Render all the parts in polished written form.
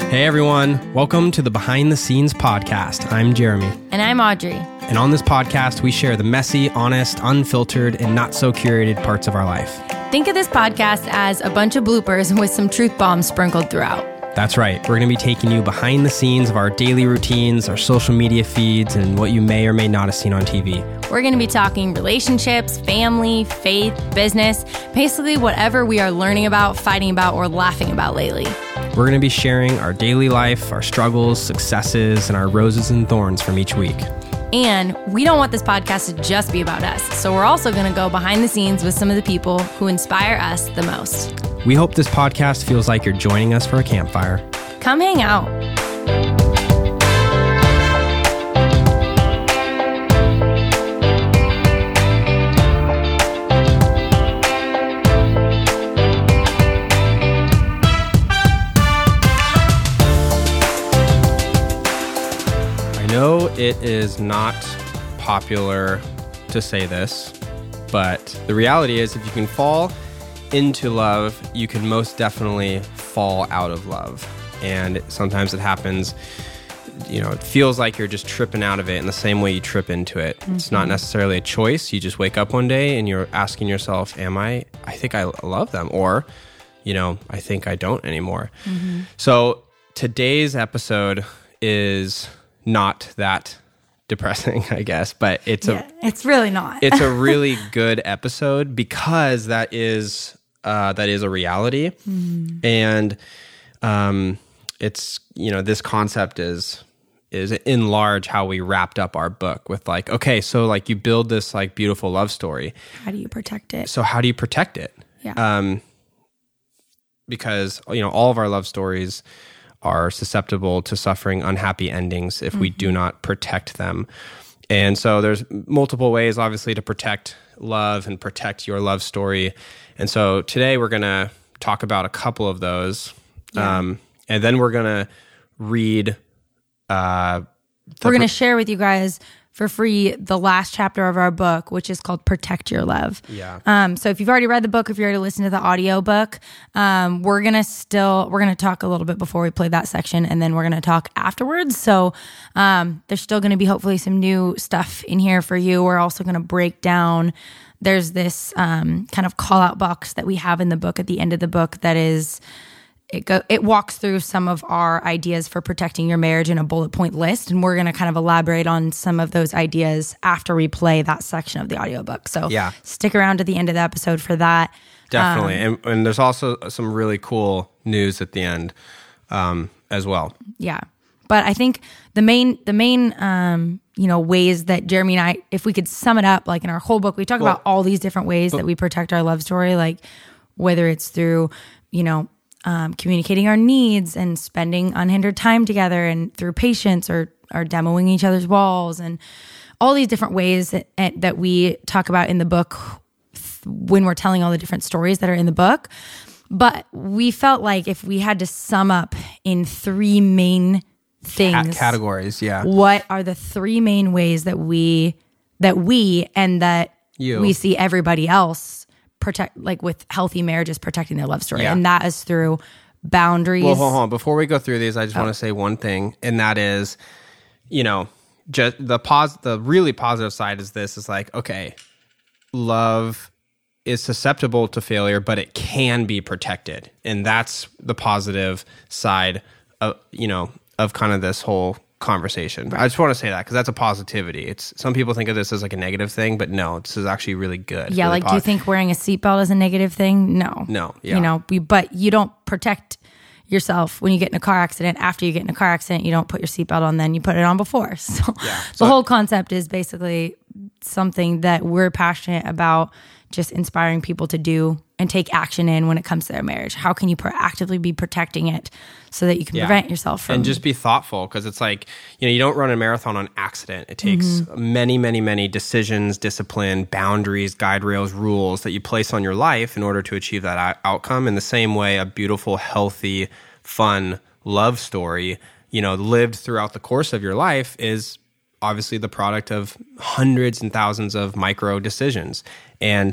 Hey everyone, welcome to the Behind the Scenes podcast. I'm Jeremy. And I'm Audrey. And on this podcast, we share the messy, honest, unfiltered, and not so curated parts of our life. Think of this podcast as a bunch of bloopers with some truth bombs sprinkled throughout. That's right. We're going to be taking you behind the scenes of our daily routines, our social media feeds, and what you may or may not have seen on TV. We're going to be talking relationships, family, faith, business, basically whatever we are learning about, fighting about, or laughing about lately. We're going to be sharing our daily life, our struggles, successes, and our roses and thorns from each week. And we don't want this podcast to just be about us, so we're also going to go behind the scenes with some of the people who inspire us the most. We hope this podcast feels like you're joining us for a campfire. Come hang out. I know it is not popular to say this, but the reality is if you can fall into love, you can most definitely fall out of love. And sometimes it happens, it feels like you're just tripping out of it in the same way you trip into it. Mm-hmm. It's not necessarily a choice. You just wake up one day and you're asking yourself, I think I love them, or, I think I don't anymore. Mm-hmm. So today's episode is not that depressing, I guess, but it's really not. It's a really good episode because that is a reality, and it's this concept is in large how we wrapped up our book with so you build this beautiful love story. How do you protect it? So how do you protect it? Yeah. Because all of our love stories are susceptible to suffering unhappy endings if we do not protect them. And so there's multiple ways, obviously, to protect love and protect your love story. And so today we're going to talk about a couple of those. Yeah. And then we're going to read... we're going to share with you guys for free the last chapter of our book, which is called Protect Your Love. Yeah. So if you've already read the book, if you already listened to the audio book, we're going to talk a little bit before we play that section, and then we're going to talk afterwards. So there's still going to be hopefully some new stuff in here for you. We're also going to break down, there's this kind of call out box that we have in the book at the end of the book that is, it walks through some of our ideas for protecting your marriage in a bullet point list, and we're going to kind of elaborate on some of those ideas after we play that section of the audiobook. So stick around to the end of the episode for that. Definitely. And there's also some really cool news at the end as well. Yeah. But I think the main ways that Jeremy and I, if we could sum it up, in our whole book, we talk about all these different ways that we protect our love story, whether it's through, communicating our needs and spending unhindered time together, and through patience or demoing each other's walls, and all these different ways that we talk about in the book when we're telling all the different stories that are in the book. But we felt like if we had to sum up in three main things, categories, what are the three main ways that we see everybody else protect, with healthy marriages protecting their love story, and that is through boundaries. Well, hold on. Before we go through these, I just want to say one thing, and that is, just the really positive side is this: is love is susceptible to failure, but it can be protected, and that's the positive side of of kind of this whole conversation. Right. I just want to say that because that's a positivity. Some people think of this as a negative thing, but no, this is actually really good. Yeah, really do you think wearing a seatbelt is a negative thing? No. Yeah. But you don't protect yourself when you get in a car accident. After you get in a car accident, you don't put your seatbelt on, then you put it on before. So the whole concept is basically something that we're passionate about, just inspiring people to do and take action in when it comes to their marriage. How can you proactively be protecting it so that you can prevent yourself from... And just be thoughtful, because it's you don't run a marathon on accident. It takes many, many, many decisions, discipline, boundaries, guide rails, rules that you place on your life in order to achieve that outcome. In the same way, a beautiful, healthy, fun love story, lived throughout the course of your life is obviously the product of hundreds and thousands of micro decisions. And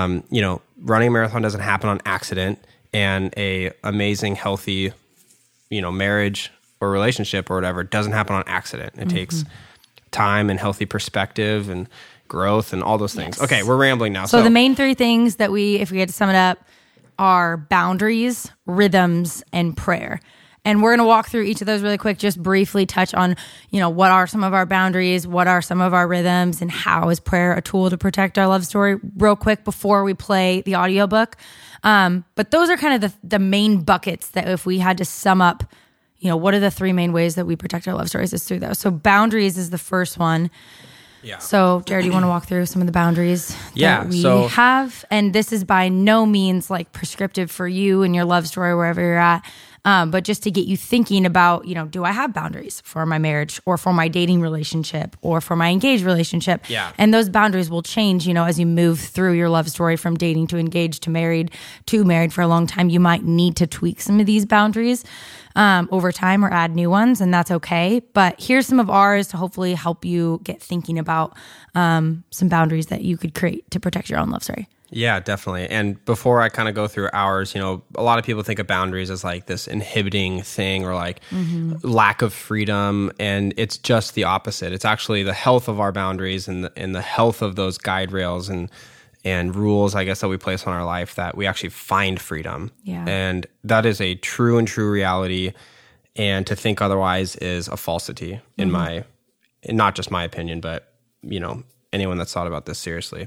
running a marathon doesn't happen on accident, and a amazing, healthy marriage or relationship or whatever doesn't happen on accident. It takes time and healthy perspective and growth and all those things. Yes. Okay, we're rambling now. So the main three things that if we had to sum it up, are boundaries, rhythms, and prayer. And we're going to walk through each of those really quick, just briefly touch on, what are some of our boundaries, what are some of our rhythms, and how is prayer a tool to protect our love story real quick before we play the audiobook. But those are kind of the main buckets that if we had to sum up, what are the three main ways that we protect our love stories is through those. So boundaries is the first one. Yeah. So, Jared, you want to walk through some of the boundaries that we have? And this is by no means like prescriptive for you and your love story, wherever you're at. But just to get you thinking about, do I have boundaries for my marriage or for my dating relationship or for my engaged relationship? Yeah. And those boundaries will change, as you move through your love story from dating to engaged to married for a long time. You might need to tweak some of these boundaries over time or add new ones, and that's okay. But here's some of ours to hopefully help you get thinking about some boundaries that you could create to protect your own love story. Yeah, definitely. And before I kind of go through ours, a lot of people think of boundaries as like this inhibiting thing or like lack of freedom. And it's just the opposite. It's actually the health of our boundaries and the health of those guide rails and rules, I guess, that we place on our life that we actually find freedom. Yeah. And that is a true reality. And to think otherwise is a falsity in not just my opinion, but, anyone that's thought about this seriously.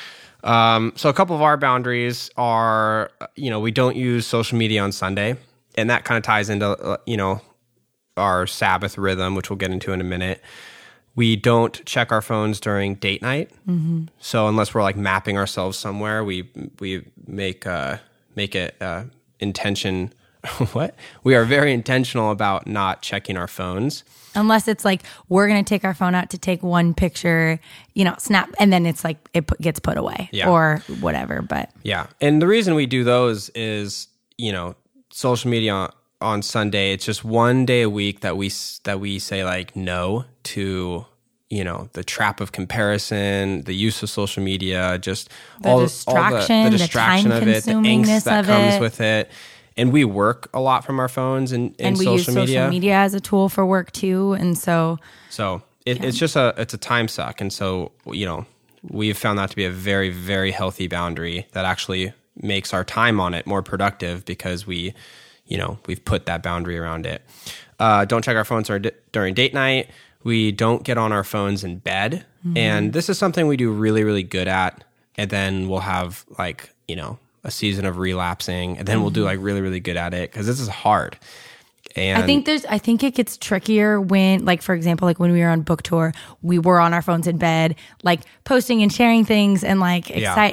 So a couple of our boundaries are, we don't use social media on Sunday, and that kind of ties into, our Sabbath rhythm, which we'll get into in a minute. We don't check our phones during date night. Mm-hmm. So unless we're like mapping ourselves somewhere, we make it intention. What? We are very intentional about not checking our phones. Unless it's like, we're going to take our phone out to take one picture, snap, and then it's like, gets put away or whatever. But yeah. And the reason we do those is, social media on Sunday, it's just one day a week that we say like no to, the trap of comparison, the use of social media, just the distraction the of it, the angst that comes with it. And we work a lot from our phones and we social use media. social media as a tool for work too. And so it's just a time suck. And so, we've found that to be a very, very healthy boundary that actually makes our time on it more productive because we've put that boundary around it. Don't check our phones during date night. We don't get on our phones in bed. Mm-hmm. And this is something we do really, really good at. And then we'll have like, a season of relapsing, and then we'll do like really, really good at it because this is hard. And I think it gets trickier when, like, for example, like when we were on book tour, we were on our phones in bed, like posting and sharing things and like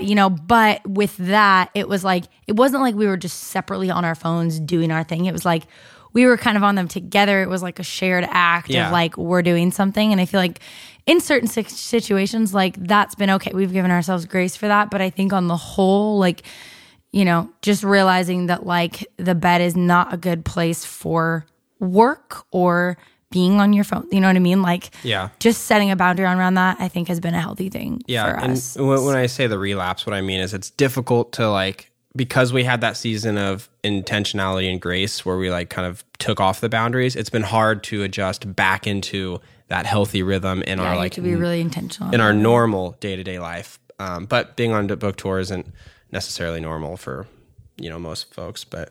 but with that, it was like, it wasn't like we were just separately on our phones doing our thing. It was like, we were kind of on them together. It was like a shared act of like, we're doing something. And I feel like in certain situations, like that's been okay. We've given ourselves grace for that. But I think on the whole, like, just realizing that like the bed is not a good place for work or being on your phone. You know what I mean? Like, just setting a boundary around that, I think has been a healthy thing for us. And when I say the relapse, what I mean is it's difficult to like, because we had that season of intentionality and grace where we like kind of took off the boundaries, it's been hard to adjust back into that healthy rhythm in our like to be really intentional in our normal day-to-day life. But being on book tour isn't necessarily normal for most folks, but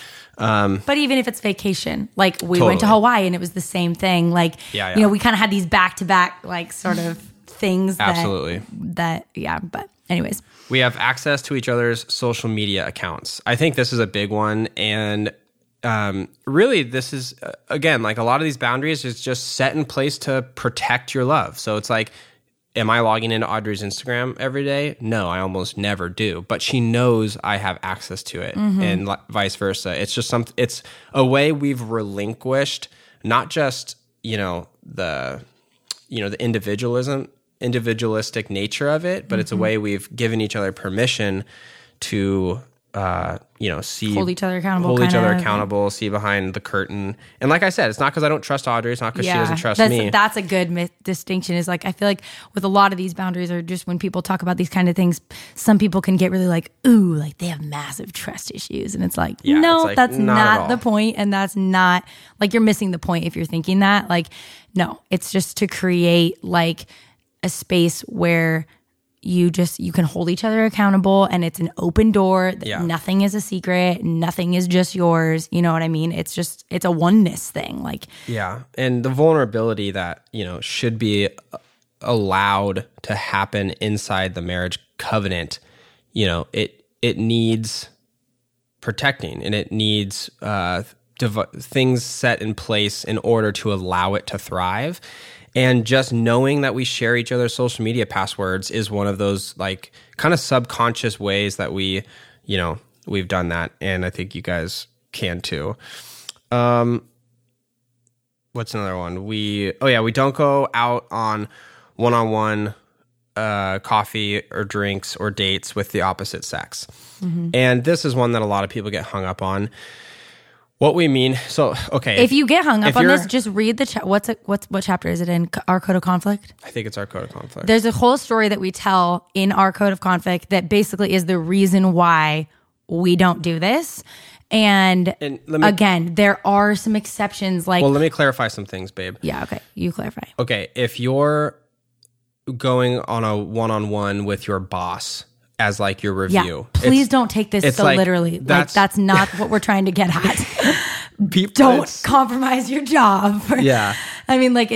even if it's vacation, like we went to Hawaii and it was the same thing, like we kind of had these back-to-back like sort of things absolutely but anyways, we have access to each other's social media accounts. I think this is a big one, and really this is again, like a lot of these boundaries is just set in place to protect your love. So it's like, am I logging into Audrey's Instagram every day? No, I almost never do. But she knows I have access to it, and vice versa. It's just it's a way we've relinquished not just the individualistic nature of it, but it's a way we've given each other permission to hold each other accountable, see behind the curtain. And like I said, it's not because I don't trust Audrey. It's not because she doesn't trust me. That's a good distinction. Is like, I feel like with a lot of these boundaries, or just when people talk about these kind of things, some people can get really like, ooh, like they have massive trust issues. And it's like, that's not the point. And that's not, like, you're missing the point if you're thinking that. Like, no, it's just to create like a space where you can hold each other accountable, and it's an open door. Nothing is a secret. Nothing is just yours. You know what I mean? It's a oneness thing. Like, yeah. And the vulnerability that, should be allowed to happen inside the marriage covenant, it needs protecting, and it needs things set in place in order to allow it to thrive. And just knowing that we share each other's social media passwords is one of those like kind of subconscious ways that we've done that. And I think you guys can too. What's another one? We don't go out on one-on-one coffee or drinks or dates with the opposite sex. Mm-hmm. And this is one that a lot of people get hung up on. What we mean, so okay. If you get hung up on this, just read the what chapter is it in? Our Code of Conflict? I think it's Our Code of Conflict. There's a whole story that we tell in Our Code of Conflict that basically is the reason why we don't do this. And again, there are some exceptions. Like, well, let me clarify some things, babe. Yeah, okay. You clarify. Okay, if you're going on a one-on-one with your boss as like your review. Yeah, please don't take this so like, literally. That's not what we're trying to get at. Don't compromise your job. I mean, like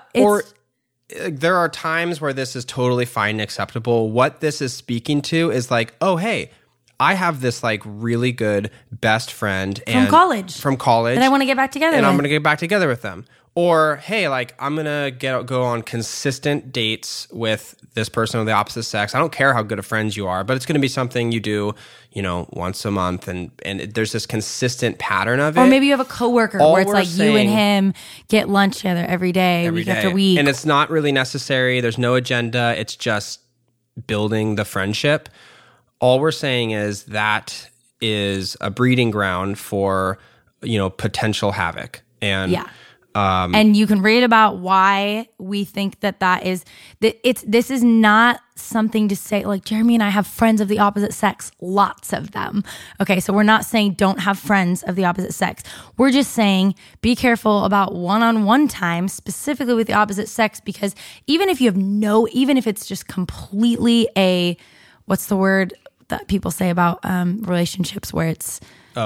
there are times where this is totally fine and acceptable. What this is speaking to is like, oh, hey, I have this like really good best friend from college that I want to get back together and with. I'm going to get back together with them. Or, hey, like, I'm going to go on consistent dates with this person of the opposite sex. I don't care how good of friends you are, but it's going to be something you do, once a month. And there's this consistent pattern of it. Or maybe you have a coworker where it's like you and him get lunch together every day, week after week. And it's not really necessary. There's no agenda. It's just building the friendship. All we're saying is that is a breeding ground for, potential havoc. And and you can read about why we think that is this is not something to say like Jeremy and I have friends of the opposite sex, lots of them. Okay, so we're not saying don't have friends of the opposite sex. We're just saying be careful about one-on-one time, specifically with the opposite sex, because even if it's just completely what's the word that people say about relationships where it's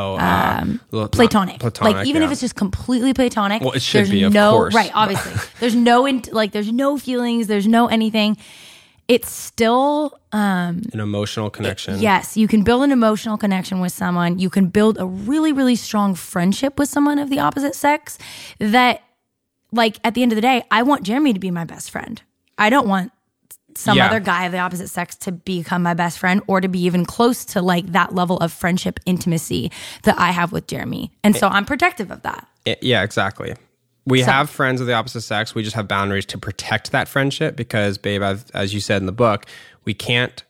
platonic. Like even if it's just completely platonic, well, it should be, of course. Right, obviously. There's no feelings, there's no anything. It's still an emotional connection. Yes, you can build an emotional connection with someone. You can build a really, really strong friendship with someone of the opposite sex that, like, at the end of the day, I want Jeremy to be my best friend. I don't want some other guy of the opposite sex to become my best friend or to be even close to like that level of friendship intimacy that I have with Jeremy. And so I'm protective of that. Yeah, exactly. We have friends of the opposite sex. We just have boundaries to protect that friendship because, babe, as you said in the book, we can't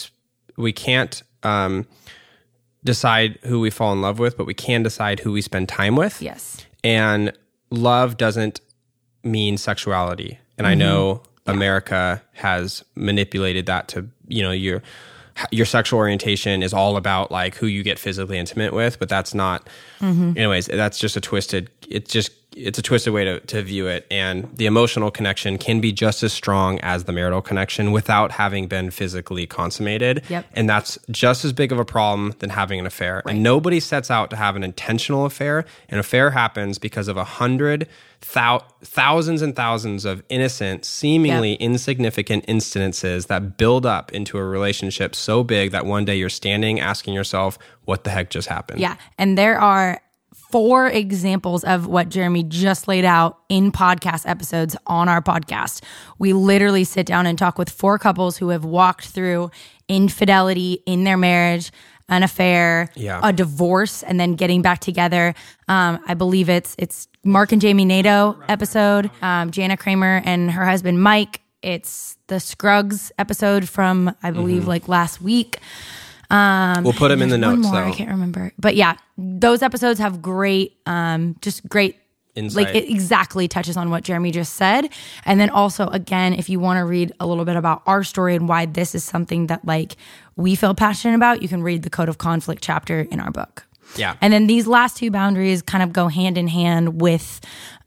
decide who we fall in love with, but we can decide who we spend time with. Yes. And love doesn't mean sexuality. And I know America has manipulated that to, your sexual orientation is all about like who you get physically intimate with, but that's not, anyways, that's just it's a twisted way to view it. And the emotional connection can be just as strong as the marital connection without having been physically consummated. Yep. And that's just as big of a problem than having an affair. Right. And nobody sets out to have an intentional affair. An affair happens because of thousands and thousands of innocent, seemingly insignificant incidences that build up into a relationship so big that one day you're standing asking yourself, what the heck just happened? Yeah. And there are 4 examples of what Jeremy just laid out in podcast episodes on our podcast. We literally sit down and talk with 4 couples who have walked through infidelity in their marriage, an affair, a divorce, and then getting back together. I believe it's Mark and Jamie Nadeau episode, Jana Kramer and her husband Mike. It's the Scruggs episode from, I believe, like last week. We'll put them in the notes, one more, though. I can't remember. But yeah, those episodes have great, just great insight. Like it exactly touches on what Jeremy just said. And then also, again, if you want to read a little bit about our story and why this is something that like we feel passionate about, you can read the Code of Conflict chapter in our book. Yeah. And then these last two boundaries kind of go hand in hand with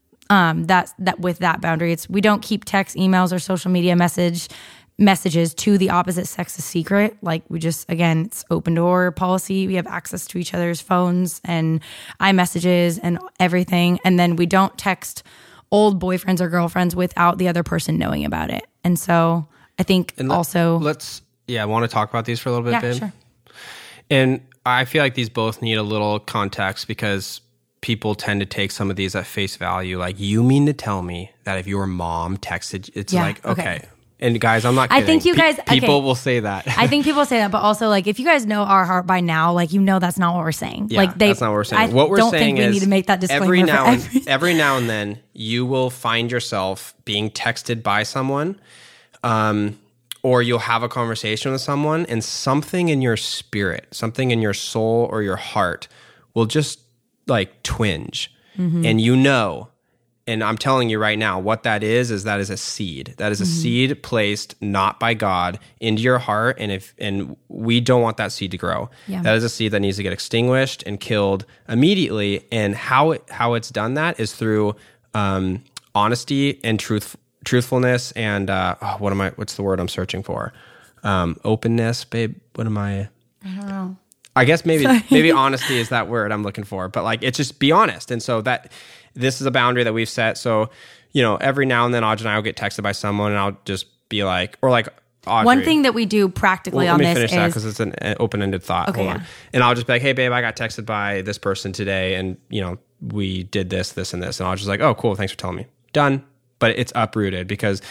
that boundary. We don't keep text, emails, or social media messages to the opposite sex a secret. Like we just, again, it's open door policy. We have access to each other's phones and iMessages and everything. And then we don't text old boyfriends or girlfriends without the other person knowing about it. And so I think I want to talk about these for a little bit, yeah, babe. Sure. And I feel like these both need a little context because people tend to take some of these at face value. Like, you mean to tell me that if your mom texted, it's like, okay. And guys, I'm not kidding. I think you guys... people will say that. I think people say that, but also, like, if you guys know our heart by now, like, you know that's not what we're saying. Yeah, like, that's not what we're saying. What we're saying think we is need to make that disclaimer every now and then, you will find yourself being texted by someone, or you'll have a conversation with someone, and something in your spirit, something in your soul or your heart will just, like, twinge. Mm-hmm. And you know... And I'm telling you right now, what that is a seed. That is a seed placed not by God into your heart, and we don't want that seed to grow. Yeah. That is a seed that needs to get extinguished and killed immediately. And how it's done that is through honesty and truthfulness and what's the word I'm searching for? Openness, babe. What am I? I don't know. I guess maybe honesty is that word I'm looking for. But like, it's just be honest. And so that. This is a boundary that we've set. So, you know, every now and then Audrey and I will get texted by someone and I'll just be like, or like, Audrey. One thing that we do practically on this is... Let me finish that because it's an open-ended thought. Okay, Hold on. And I'll just be like, hey, babe, I got texted by this person today and, you know, we did this, this, and this. And I'll just like, oh, cool, thanks for telling me. Done. But it's uprooted because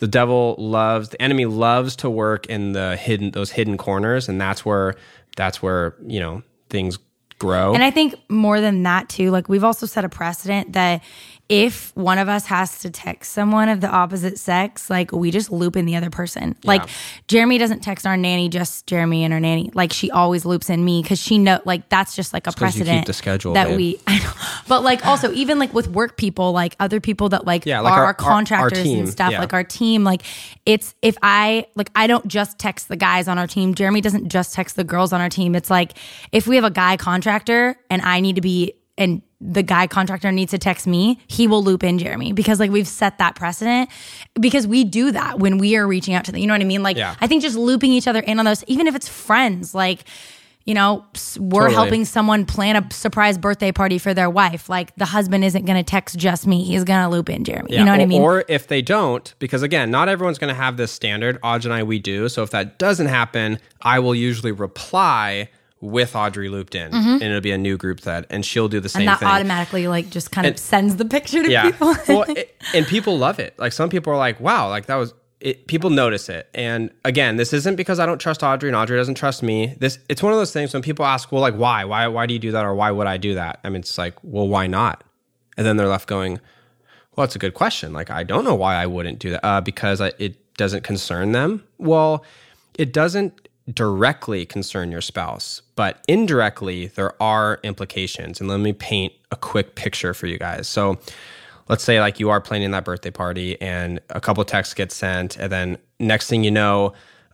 the enemy loves to work in those hidden corners. And that's where, you know, things grow. And I think more than that too, like we've also set a precedent that if one of us has to text someone of the opposite sex, like we just loop in the other person. Yeah. Like Jeremy doesn't text our nanny, just Jeremy and our nanny. Like she always loops in me because she know like that's just like a precedent. You keep the schedule, that babe. I know. But like also even like with work people, like other people that like are our contractors our team, and stuff, like our team, like it's if I don't just text the guys on our team. Jeremy doesn't just text the girls on our team. It's like if we have a guy contractor and I need to be and the guy contractor needs to text me, he will loop in Jeremy because like we've set that precedent because we do that when we are reaching out to them. You know what I mean? Like I think just looping each other in on those, even if it's friends, like, you know, we're helping someone plan a surprise birthday party for their wife. Like the husband isn't going to text just me. He's going to loop in Jeremy. Yeah. You know what I mean? Or if they don't, because again, not everyone's going to have this standard. Audrey and I, we do. So if that doesn't happen, I will usually reply with Audrey looped in, and it'll be a new group thread, and she'll do the same thing. And that automatically, like, just kind of sends the picture to people. Well, and people love it. Like, some people are like, wow, like, that was... people notice it. And again, this isn't because I don't trust Audrey and Audrey doesn't trust me. It's one of those things when people ask, well, like, why? Why do you do that? Or why would I do that? I mean, it's like, well, why not? And then they're left going, well, it's a good question. Like, I don't know why I wouldn't do that. Because it doesn't concern them. Well, it doesn't directly concern your spouse, but indirectly there are implications. And let me paint a quick picture for you guys. So let's say like you are planning that birthday party and a couple texts get sent, and then next thing you know,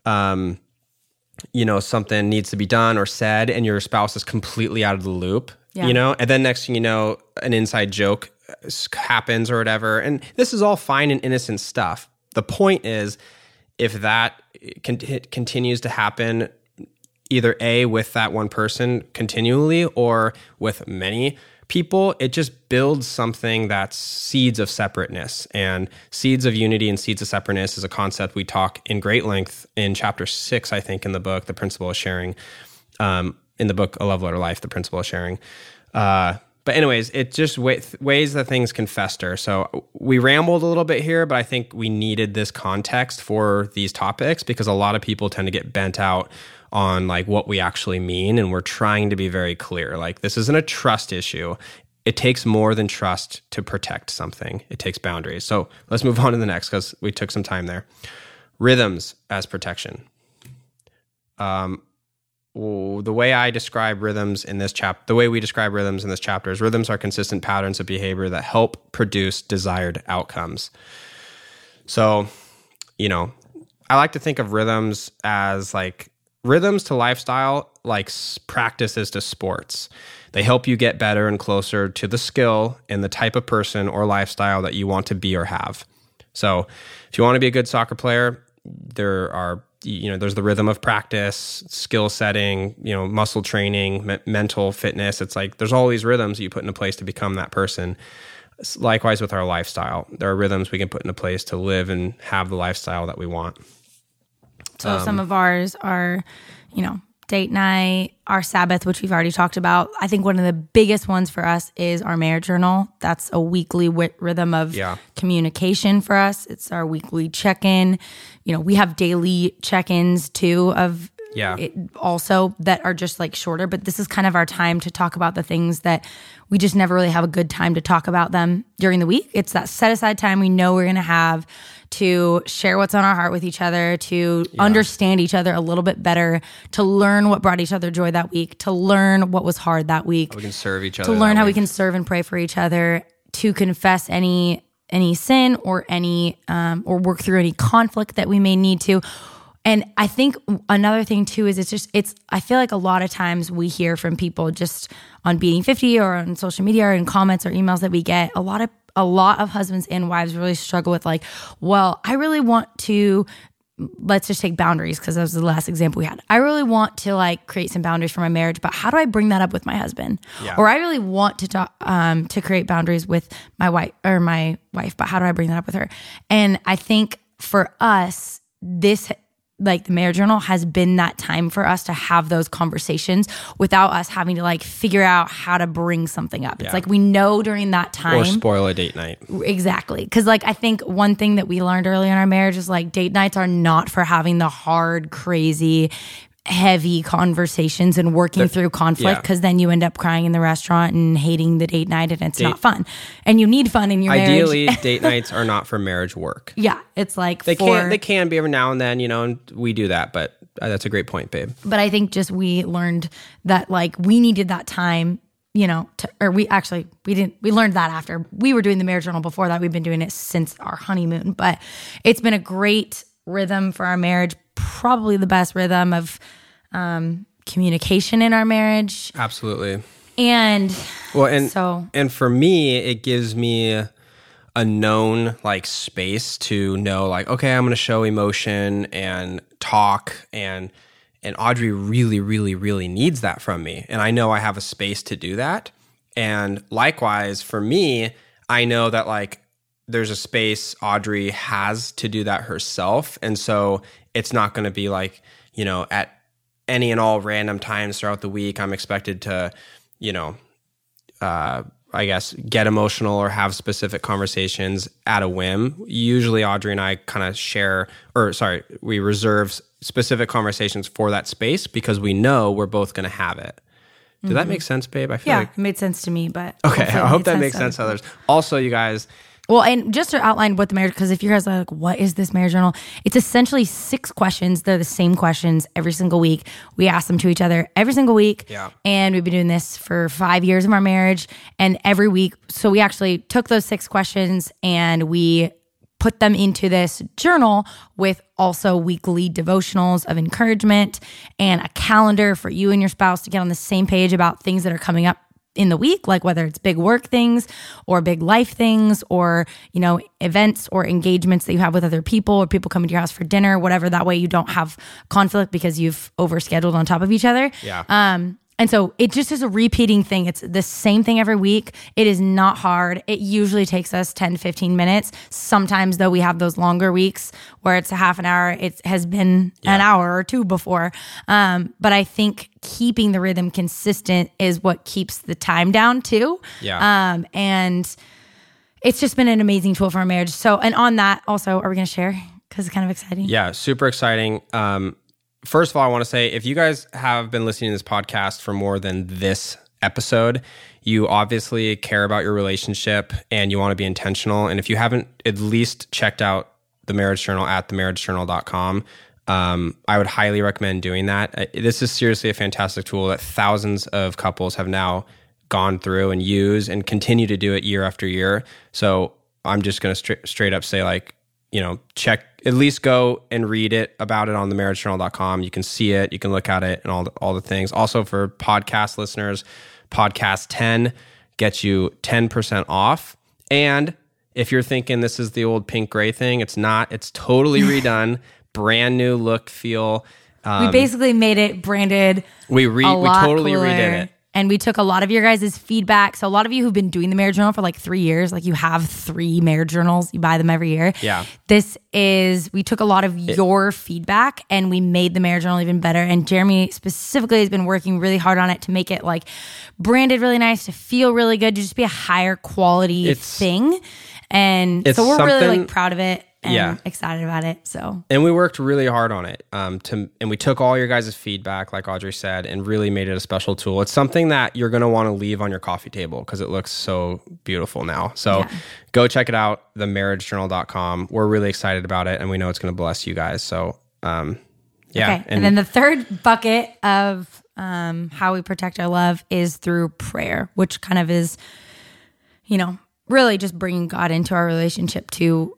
something needs to be done or said, and your spouse is completely out of the loop. Yeah. You know, and then next thing you know, an inside joke happens or whatever. And this is all fine and innocent stuff. The point is, if that continues to happen, either A, with that one person continually or with many people, it just builds something that's seeds of separateness. And seeds of unity and seeds of separateness is a concept we talk in great length in chapter 6, I think, in the book, The Principle of Sharing. In the book, A Love Letter Life, The Principle of Sharing. But anyways, it just ways that things can fester. So we rambled a little bit here, but I think we needed this context for these topics because a lot of people tend to get bent out on like what we actually mean. And we're trying to be very clear. Like, this isn't a trust issue. It takes more than trust to protect something. It takes boundaries. So let's move on to the next because we took some time there. Rhythms as protection. the way I describe rhythms in this chapter, the way we describe rhythms in this chapter is rhythms are consistent patterns of behavior that help produce desired outcomes. So, I like to think of rhythms as like rhythms to lifestyle, like practices to sports. They help you get better and closer to the skill and the type of person or lifestyle that you want to be or have. So if you want to be a good soccer player, there's the rhythm of practice, skill setting, muscle training, mental fitness. It's like there's all these rhythms that you put into place to become that person. Likewise with our lifestyle, there are rhythms we can put into place to live and have the lifestyle that we want. So some of ours are, date night, our Sabbath, which we've already talked about. I think one of the biggest ones for us is our marriage journal. That's a weekly rhythm of communication for us. It's our weekly check-in. We have daily check-ins too of it also that are just like shorter, but this is kind of our time to talk about the things that we just never really have a good time to talk about them during the week. It's that set aside time we know we're going to have to share what's on our heart with each other, to understand each other a little bit better, to learn what brought each other joy that week, to learn what was hard that week. How we can serve each other. To learn how we can serve and pray for each other, to confess any sin or any or work through any conflict that we may need to. And I think another thing too is I feel like a lot of times we hear from people just on Beating 50 or on social media or in comments or emails that we get, a lot of husbands and wives really struggle with like, well, I really want to, let's just take boundaries because that was the last example we had. I really want to like create some boundaries for my marriage, but how do I bring that up with my husband? Yeah. Or I really want to talk, to create boundaries with my wife, but how do I bring that up with her? And I think for us, this, like the marriage journal has been that time for us to have those conversations without us having to like figure out how to bring something up. It's like we know during that time. Or spoil a date night. Exactly. Because like I think one thing that we learned early in our marriage is like date nights are not for having the hard, crazy, heavy conversations and working through conflict because then you end up crying in the restaurant and hating the date night and it's not fun. And you need fun in your marriage. Ideally, date nights are not for marriage work. Yeah. It's like they can be every now and then, and we do that, but that's a great point, babe. But I think just we learned that like we needed that time, we learned that after we were doing the marriage journal. Before that, we've been doing it since our honeymoon, but it's been a great rhythm for our marriage, probably the best rhythm of communication in our marriage. Absolutely. And for me, it gives me a known like space to know like, okay, I'm going to show emotion and talk and Audrey really, really, really needs that from me. And I know I have a space to do that. And likewise for me, I know that like there's a space Audrey has to do that herself. And so it's not going to be like, at any and all random times throughout the week, I'm expected to, I guess, get emotional or have specific conversations at a whim. Usually Audrey and I kind of we reserve specific conversations for that space because we know we're both going to have it. Did that make sense, babe? I feel like it made sense to me, but okay. I hope that makes sense to others. Also, you guys. Well, and just to outline what the marriage, because if you guys are like, what is this marriage journal? It's essentially 6 questions. They're the same questions every single week. We ask them to each other every single week. Yeah. And we've been doing this for 5 years of our marriage. And every week, so we actually took those 6 questions and we put them into this journal with also weekly devotionals of encouragement and a calendar for you and your spouse to get on the same page about things that are coming up in the week, like whether it's big work things or big life things or, events or engagements that you have with other people or people coming to your house for dinner, whatever. That way you don't have conflict because you've overscheduled on top of each other. Yeah. And so it just is a repeating thing. It's the same thing every week. It is not hard. It usually takes us 10 to 15 minutes. Sometimes though, we have those longer weeks where it's a half an hour. It has been an hour or 2 before. But I think keeping the rhythm consistent is what keeps the time down too. Yeah. And it's just been an amazing tool for our marriage. So, and on that also, are we going to share? Because it's kind of exciting. Yeah, super exciting. First of all, I want to say, if you guys have been listening to this podcast for more than this episode, you obviously care about your relationship and you want to be intentional. And if you haven't at least checked out the Marriage Journal at themarriagejournal.com, I would highly recommend doing that. This is seriously a fantastic tool that thousands of couples have now gone through and use and continue to do it year after year. So I'm just going to straight up say, like, check, at least go and read about it on themarriagejournal.com. You can see it, you can look at it, and all the things. Also, for podcast listeners, podcast 10 gets you 10% off. And if you're thinking this is the old pink gray thing, it's not. It's totally redone, brand new look, feel. We basically made it branded. We totally cooler. redid it. And we took a lot of your guys' feedback. So a lot of you who've been doing the Marriage Journal for like 3 years, like you have 3 marriage journals, you buy them every year. Yeah. We took a lot of your feedback and we made the Marriage Journal even better. And Jeremy specifically has been working really hard on it to make it like branded really nice, to feel really good, to just be a higher quality thing. And so we're really like proud of it. And excited about it. And we worked really hard on it. And we took all your guys' feedback, like Audrey said, and really made it a special tool. It's something that you're going to want to leave on your coffee table because it looks so beautiful now. So go check it out, themarriagejournal.com. We're really excited about it, and we know it's going to bless you guys. So, Okay. And then the third bucket of how we protect our love is through prayer, which kind of is, really just bringing God into our relationship to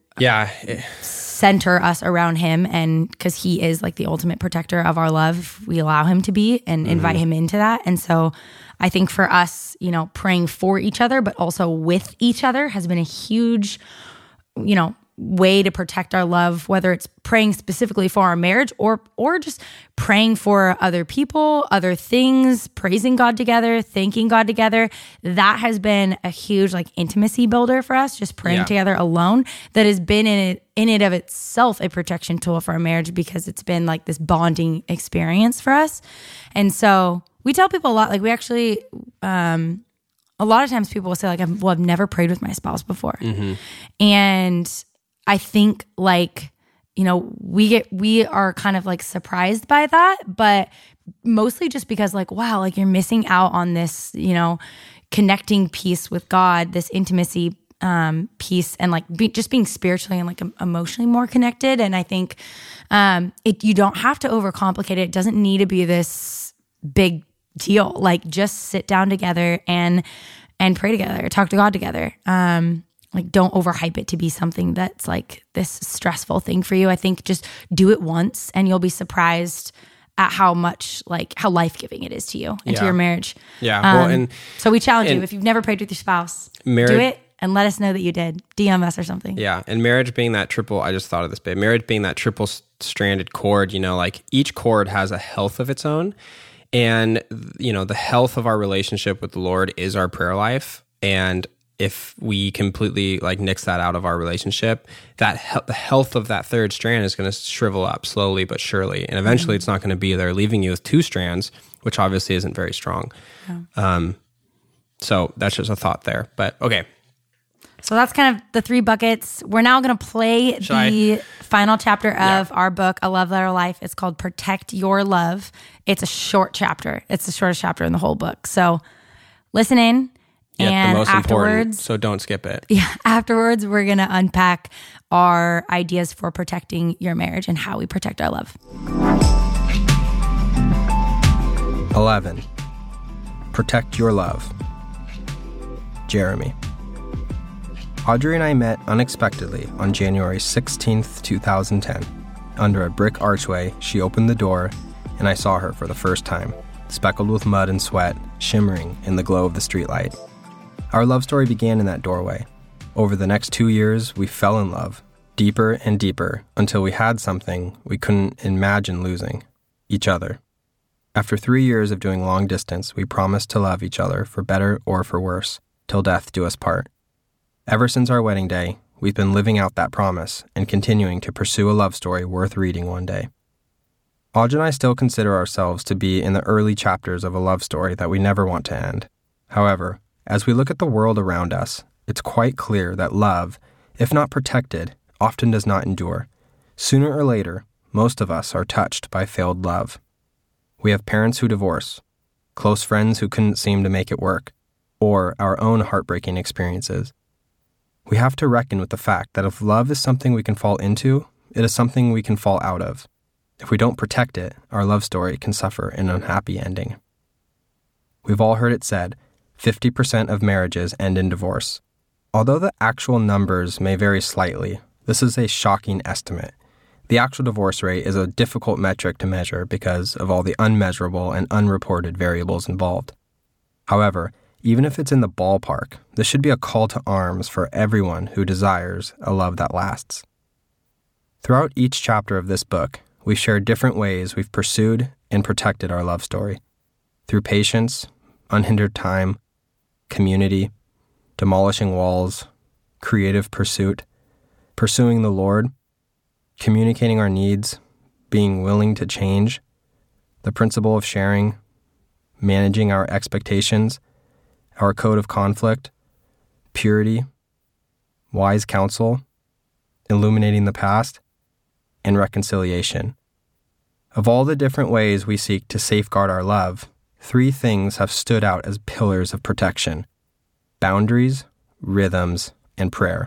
center us around him, and because he is like the ultimate protector of our love, if we allow him to be and invite him into that. And so I think for us, praying for each other but also with each other has been a huge way to protect our love, whether it's praying specifically for our marriage or just praying for other people, other things, praising God together, thanking God together. That has been a huge like intimacy builder for us, just praying together alone. That has been in it of itself a protection tool for our marriage, because it's been like this bonding experience for us. And so we tell people a lot, like we actually a lot of times people will say like, I've never prayed with my spouse before. And I think like, we are kind of like surprised by that, but mostly just because like, wow, like you're missing out on this, connecting piece with God, this intimacy piece, and like just being spiritually and like emotionally more connected. And I think you don't have to overcomplicate it. It doesn't need to be this big deal. Like just sit down together and pray together, talk to God together. Like don't overhype it to be something that's like this stressful thing for you. I think just do it once and you'll be surprised at how much like how life-giving it is to you and to your marriage. Yeah. So we challenge you, if you've never prayed with your spouse, do it and let us know that you did. DM us or something. Yeah. And marriage being that I just thought of this, babe. Marriage being that triple stranded cord, like each cord has a health of its own. And, the health of our relationship with the Lord is our prayer life. And if we completely like nix that out of our relationship, the health of that third strand is going to shrivel up slowly but surely. And eventually it's not going to be there, leaving you with 2 strands, which obviously isn't very strong. Yeah. So that's just a thought there. But okay. So that's kind of the 3 buckets. We're now going to play the final chapter of our book, A Love Letter Life. It's called Protect Your Love. It's a short chapter. It's the shortest chapter in the whole book. So listen in. And the most afterwards, important, so don't skip it. Yeah, afterwards, we're going to unpack our ideas for protecting your marriage and how we protect our love. 11. Protect your love. Jeremy. Audrey and I met unexpectedly on January 16th, 2010. Under a brick archway, she opened the door, and I saw her for the first time, speckled with mud and sweat, shimmering in the glow of the streetlight. Our love story began in that doorway. Over the next 2 years, we fell in love, deeper and deeper, until we had something we couldn't imagine losing, each other. After 3 years of doing long distance, we promised to love each other for better or for worse, till death do us part. Ever since our wedding day, we've been living out that promise and continuing to pursue a love story worth reading one day. Audrey and I still consider ourselves to be in the early chapters of a love story that we never want to end. However, as we look at the world around us, it's quite clear that love, if not protected, often does not endure. Sooner or later, most of us are touched by failed love. We have parents who divorce, close friends who couldn't seem to make it work, or our own heartbreaking experiences. We have to reckon with the fact that if love is something we can fall into, it is something we can fall out of. If we don't protect it, our love story can suffer an unhappy ending. We've all heard it said, 50% of marriages end in divorce. Although the actual numbers may vary slightly, this is a shocking estimate. The actual divorce rate is a difficult metric to measure because of all the unmeasurable and unreported variables involved. However, even if it's in the ballpark, this should be a call to arms for everyone who desires a love that lasts. Throughout each chapter of this book, we share different ways we've pursued and protected our love story. Through patience, unhindered time, community, demolishing walls, creative pursuit, pursuing the Lord, communicating our needs, being willing to change, the principle of sharing, managing our expectations, our code of conflict, purity, wise counsel, illuminating the past, and reconciliation. Of all the different ways we seek to safeguard our love, 3 things have stood out as pillars of protection: boundaries, rhythms, and prayer.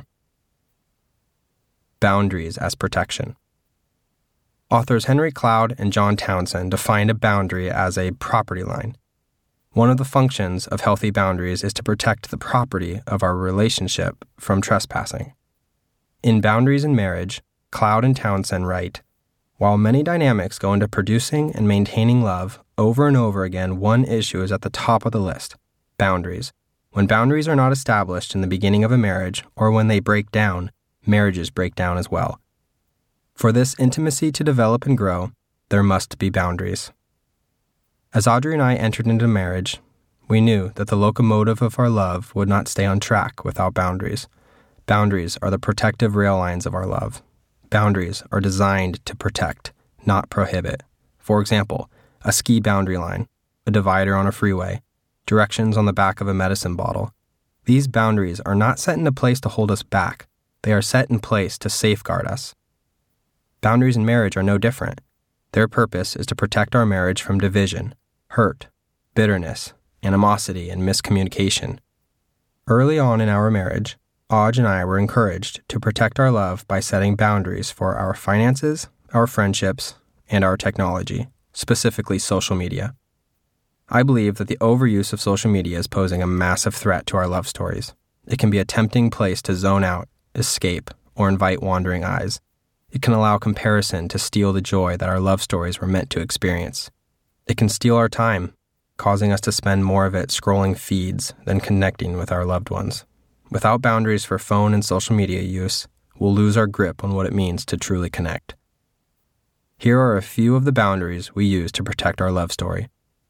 Boundaries as protection. Authors Henry Cloud and John Townsend defined a boundary as a property line. One of the functions of healthy boundaries is to protect the property of our relationship from trespassing. In Boundaries in Marriage, Cloud and Townsend write, "While many dynamics go into producing and maintaining love, over and over again one issue is at the top of the list: boundaries. When boundaries are not established in the beginning of a marriage, or when they break down, marriages break down as well. For this intimacy to develop and grow, there must be boundaries." As Audrey and I entered into marriage, we knew that the locomotive of our love would not stay on track without boundaries. Boundaries are the protective rail lines of our love. Boundaries are designed to protect, not prohibit. For example, a ski boundary line, a divider on a freeway, directions on the back of a medicine bottle. These boundaries are not set into place to hold us back. They are set in place to safeguard us. Boundaries in marriage are no different. Their purpose is to protect our marriage from division, hurt, bitterness, animosity, and miscommunication. Early on in our marriage, Audrey and I were encouraged to protect our love by setting boundaries for our finances, our friendships, and our technology, specifically social media. I believe that the overuse of social media is posing a massive threat to our love stories. It can be a tempting place to zone out, escape, or invite wandering eyes. It can allow comparison to steal the joy that our love stories were meant to experience. It can steal our time, causing us to spend more of it scrolling feeds than connecting with our loved ones. Without boundaries for phone and social media use, we'll lose our grip on what it means to truly connect. Here are a few of the boundaries we use to protect our love story.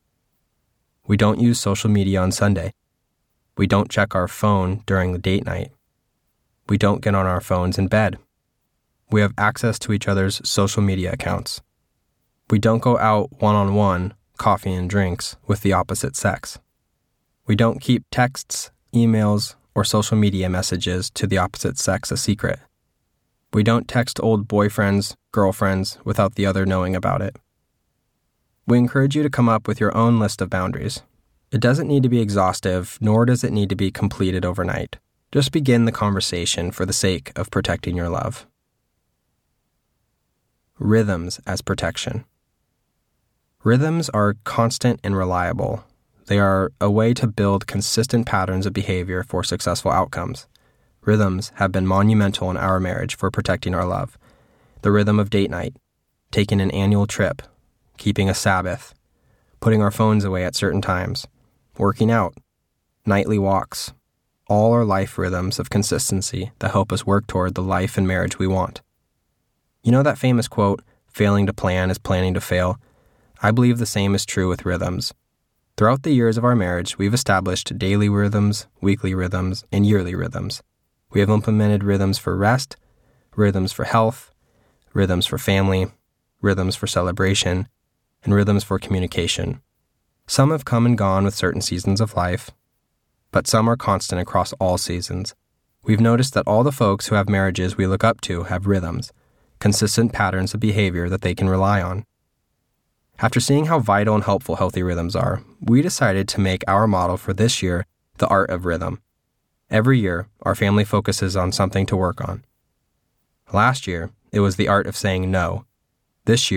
We don't use social media on Sunday. We don't check our phone during the date night. We don't get on our phones in bed. We have access to each other's social media accounts. We don't go out one-on-one, coffee and drinks, with the opposite sex. We don't keep texts, emails, or social media messages to the opposite sex a secret. We don't text old boyfriends, girlfriends, without the other knowing about it. We encourage you to come up with your own list of boundaries. It doesn't need to be exhaustive, nor does it need to be completed overnight. Just begin the conversation for the sake of protecting your love. Rhythms as protection. Rhythms are constant and reliable. They are a way to build consistent patterns of behavior for successful outcomes. Rhythms have been monumental in our marriage for protecting our love. The rhythm of date night, taking an annual trip, keeping a Sabbath, putting our phones away at certain times, working out, nightly walks, all are life rhythms of consistency that help us work toward the life and marriage we want. You know that famous quote, "Failing to plan is planning to fail"? I believe the same is true with rhythms. Throughout the years of our marriage, we've established daily rhythms, weekly rhythms, and yearly rhythms. We have implemented rhythms for rest, rhythms for health, rhythms for family, rhythms for celebration, and rhythms for communication. Some have come and gone with certain seasons of life, but some are constant across all seasons. We've noticed that all the folks who have marriages we look up to have rhythms, consistent patterns of behavior that they can rely on. After seeing how vital and helpful healthy rhythms are, we decided to make our model for this year the art of rhythm. Every year, our family focuses on something to work on. Last year, it was the art of saying no. This year,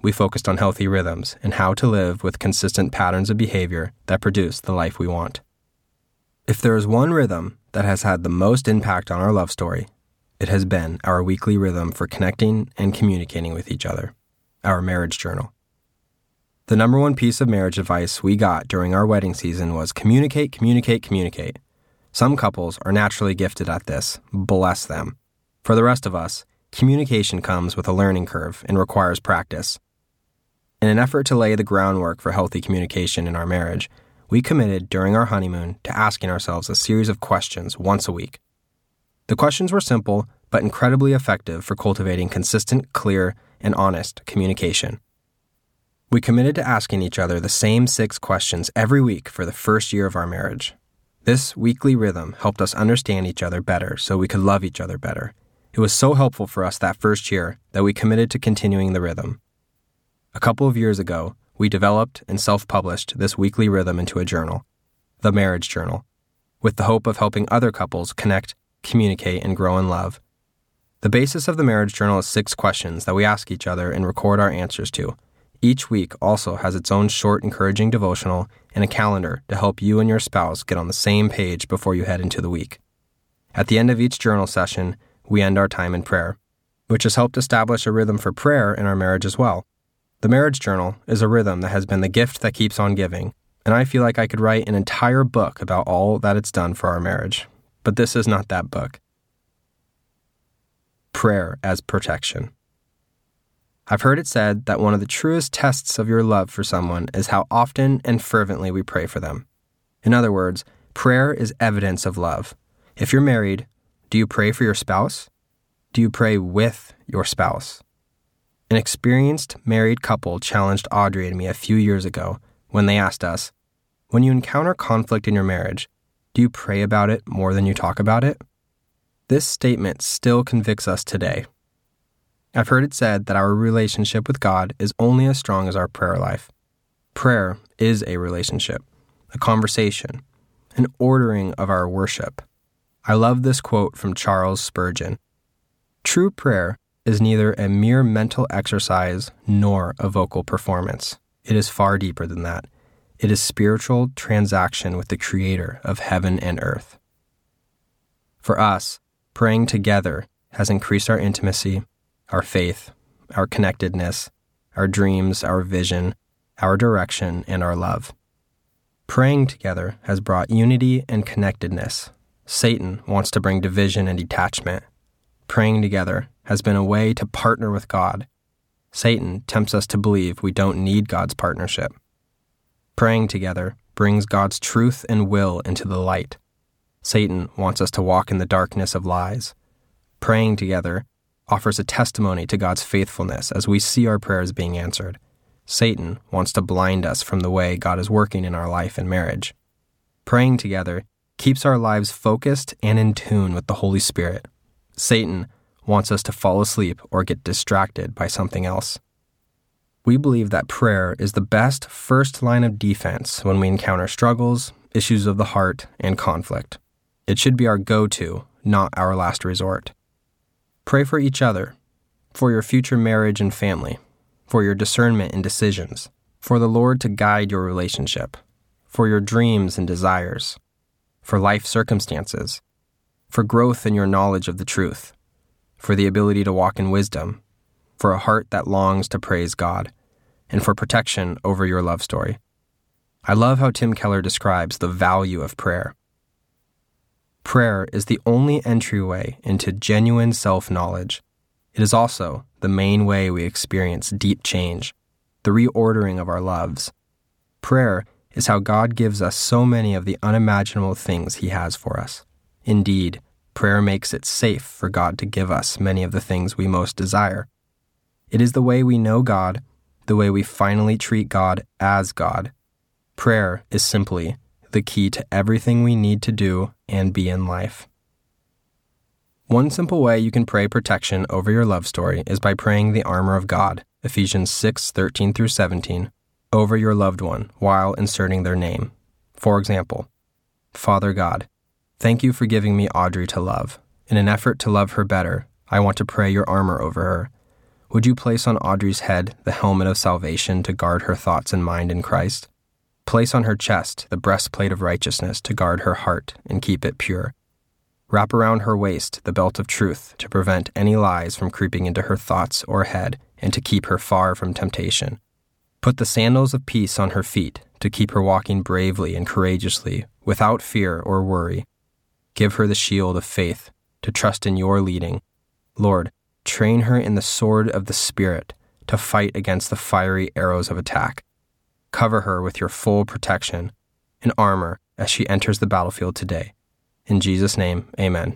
we focused on healthy rhythms and how to live with consistent patterns of behavior that produce the life we want. If there is one rhythm that has had the most impact on our love story, it has been our weekly rhythm for connecting and communicating with each other, our marriage journal. The number one piece of marriage advice we got during our wedding season was communicate, communicate, communicate. Some couples are naturally gifted at this, bless them. For the rest of us, communication comes with a learning curve and requires practice. In an effort to lay the groundwork for healthy communication in our marriage, we committed during our honeymoon to asking ourselves a series of questions once a week. The questions were simple, but incredibly effective for cultivating consistent, clear, and honest communication. We committed to asking each other the same 6 questions every week for the first year of our marriage. This weekly rhythm helped us understand each other better so we could love each other better. It was so helpful for us that first year that we committed to continuing the rhythm. A couple of years ago, we developed and self-published this weekly rhythm into a journal, the Marriage Journal, with the hope of helping other couples connect, communicate, and grow in love. The basis of the Marriage Journal is 6 questions that we ask each other and record our answers to. Each week also has its own short, encouraging devotional and a calendar to help you and your spouse get on the same page before you head into the week. At the end of each journal session, we end our time in prayer, which has helped establish a rhythm for prayer in our marriage as well. The Marriage Journal is a rhythm that has been the gift that keeps on giving, and I feel like I could write an entire book about all that it's done for our marriage. But this is not that book. Prayer as protection. I've heard it said that one of the truest tests of your love for someone is how often and fervently we pray for them. In other words, prayer is evidence of love. If you're married, do you pray for your spouse? Do you pray with your spouse? An experienced married couple challenged Audrey and me a few years ago when they asked us, when you encounter conflict in your marriage, do you pray about it more than you talk about it? This statement still convicts us today. I've heard it said that our relationship with God is only as strong as our prayer life. Prayer is a relationship, a conversation, an ordering of our worship. I love this quote from Charles Spurgeon. True prayer is neither a mere mental exercise nor a vocal performance. It is far deeper than that. It is spiritual transaction with the Creator of heaven and earth. For us, praying together has increased our intimacy, our faith, our connectedness, our dreams, our vision, our direction, and our love. Praying together has brought unity and connectedness. Satan wants to bring division and detachment. Praying together has been a way to partner with God. Satan tempts us to believe we don't need God's partnership. Praying together brings God's truth and will into the light. Satan wants us to walk in the darkness of lies. Praying together offers a testimony to God's faithfulness as we see our prayers being answered. Satan wants to blind us from the way God is working in our life and marriage. Praying together keeps our lives focused and in tune with the Holy Spirit. Satan wants us to fall asleep or get distracted by something else. We believe that prayer is the best first line of defense when we encounter struggles, issues of the heart, and conflict. It should be our go-to, not our last resort. Pray for each other, for your future marriage and family, for your discernment and decisions, for the Lord to guide your relationship, for your dreams and desires, for life circumstances, for growth in your knowledge of the truth, for the ability to walk in wisdom, for a heart that longs to praise God, and for protection over your love story. I love how Tim Keller describes the value of prayer. Prayer is the only entryway into genuine self-knowledge. It is also the main way we experience deep change, the reordering of our loves. Prayer is how God gives us so many of the unimaginable things He has for us. Indeed, prayer makes it safe for God to give us many of the things we most desire. It is the way we know God, the way we finally treat God as God. Prayer is simply the key to everything we need to do and be in life. One simple way you can pray protection over your love story is by praying the armor of God, Ephesians 6:13-17, over your loved one while inserting their name. For example, Father God, thank you for giving me Audrey to love. In an effort to love her better, I want to pray your armor over her. Would you place on Audrey's head the helmet of salvation to guard her thoughts and mind in Christ? Place on her chest the breastplate of righteousness to guard her heart and keep it pure. Wrap around her waist the belt of truth to prevent any lies from creeping into her thoughts or head and to keep her far from temptation. Put the sandals of peace on her feet to keep her walking bravely and courageously, without fear or worry. Give her the shield of faith to trust in your leading. Lord, train her in the sword of the Spirit to fight against the fiery arrows of attack. Cover her with your full protection and armor as she enters the battlefield today. In Jesus' name, amen.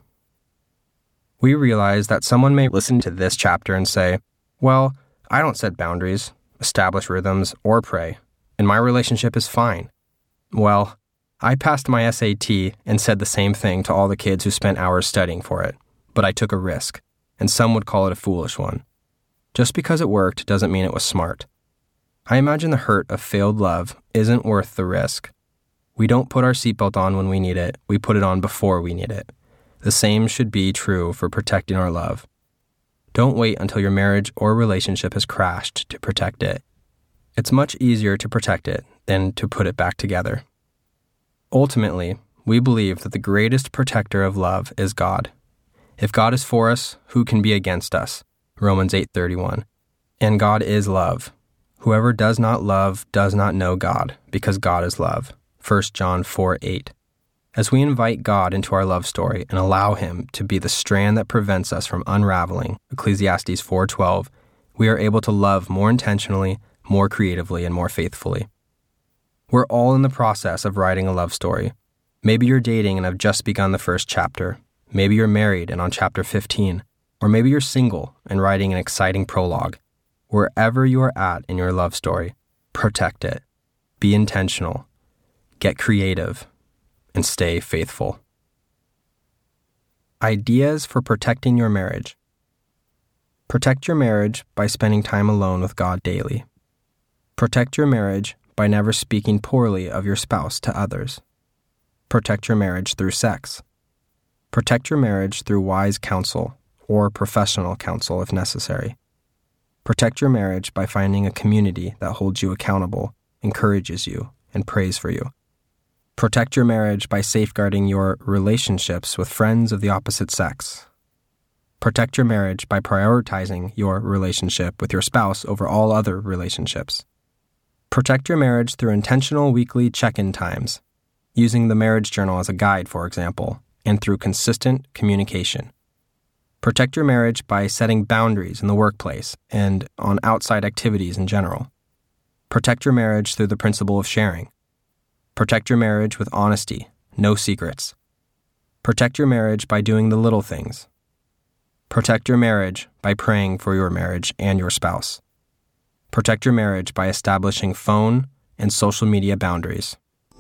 We realize that someone may listen to this chapter and say, well, I don't set boundaries, establish rhythms, or pray, and my relationship is fine. Well, I passed my SAT and said the same thing to all the kids who spent hours studying for it, but I took a risk, and some would call it a foolish one. Just because it worked doesn't mean it was smart. I imagine the hurt of failed love isn't worth the risk. We don't put our seatbelt on when we need it, we put it on before we need it. The same should be true for protecting our love. Don't wait until your marriage or relationship has crashed to protect it. It's much easier to protect it than to put it back together. Ultimately, we believe that the greatest protector of love is God. If God is for us, who can be against us? Romans 8:31. And God is love. Whoever does not love does not know God, because God is love. 1 John 4:8. As we invite God into our love story and allow Him to be the strand that prevents us from unraveling, Ecclesiastes 4:12, we are able to love more intentionally, more creatively, and more faithfully. We're all in the process of writing a love story. Maybe you're dating and have just begun the first chapter. Maybe you're married and on chapter 15. Or maybe you're single and writing an exciting prologue. Wherever you are at in your love story, protect it. Be intentional. Get creative. And stay faithful. Ideas for protecting your marriage. Protect your marriage by spending time alone with God daily. Protect your marriage by never speaking poorly of your spouse to others. Protect your marriage through sex. Protect your marriage through wise counsel or professional counsel if necessary. Protect your marriage by finding a community that holds you accountable, encourages you, and prays for you. Protect your marriage by safeguarding your relationships with friends of the opposite sex. Protect your marriage by prioritizing your relationship with your spouse over all other relationships. Protect your marriage through intentional weekly check-in times, using the marriage journal as a guide, for example, and through consistent communication. Protect your marriage by setting boundaries in the workplace and on outside activities in general. Protect your marriage through the principle of sharing. Protect your marriage with honesty, no secrets. Protect your marriage by doing the little things. Protect your marriage by praying for your marriage and your spouse. Protect your marriage by establishing phone and social media boundaries.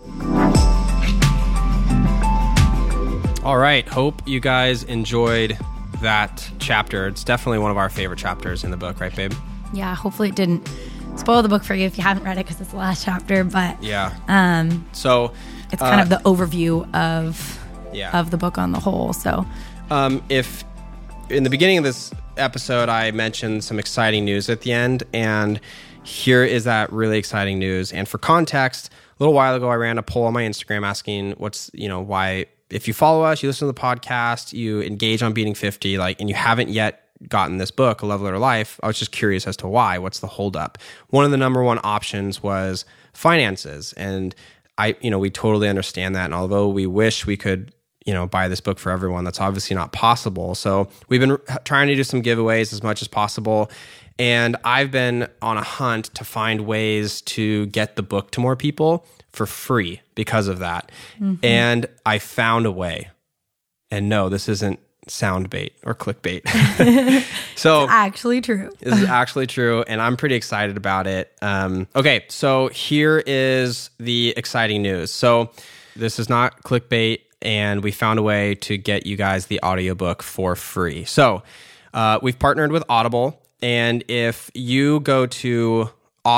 All right, hope you guys enjoyed that chapter. It's definitely one of our favorite chapters in the book, right, babe? Yeah, hopefully it didn't spoil the book for you if you haven't read it because it's the last chapter. But yeah, so it's kind of the overview of the book on the whole. So, if in the beginning of this episode I mentioned some exciting news at the end, and here is that really exciting news. And for context, a little while ago I ran a poll on my Instagram asking why. If you follow us, you listen to the podcast, you engage on Beating 50, and you haven't yet gotten this book, A Love Letter Life, I was just curious as to why. What's the holdup? One of the number one options was finances. And we totally understand that. And although we wish we could, buy this book for everyone, that's obviously not possible. So we've been trying to do some giveaways as much as possible. And I've been on a hunt to find ways to get the book to more people for free because of that. Mm-hmm. And I found a way. And no, this isn't soundbait or clickbait. So it's actually true. This is actually true, and I'm pretty excited about it. Okay, so here is the exciting news. So this is not clickbait, and we found a way to get you guys the audiobook for free. So we've partnered with Audible, and if you go to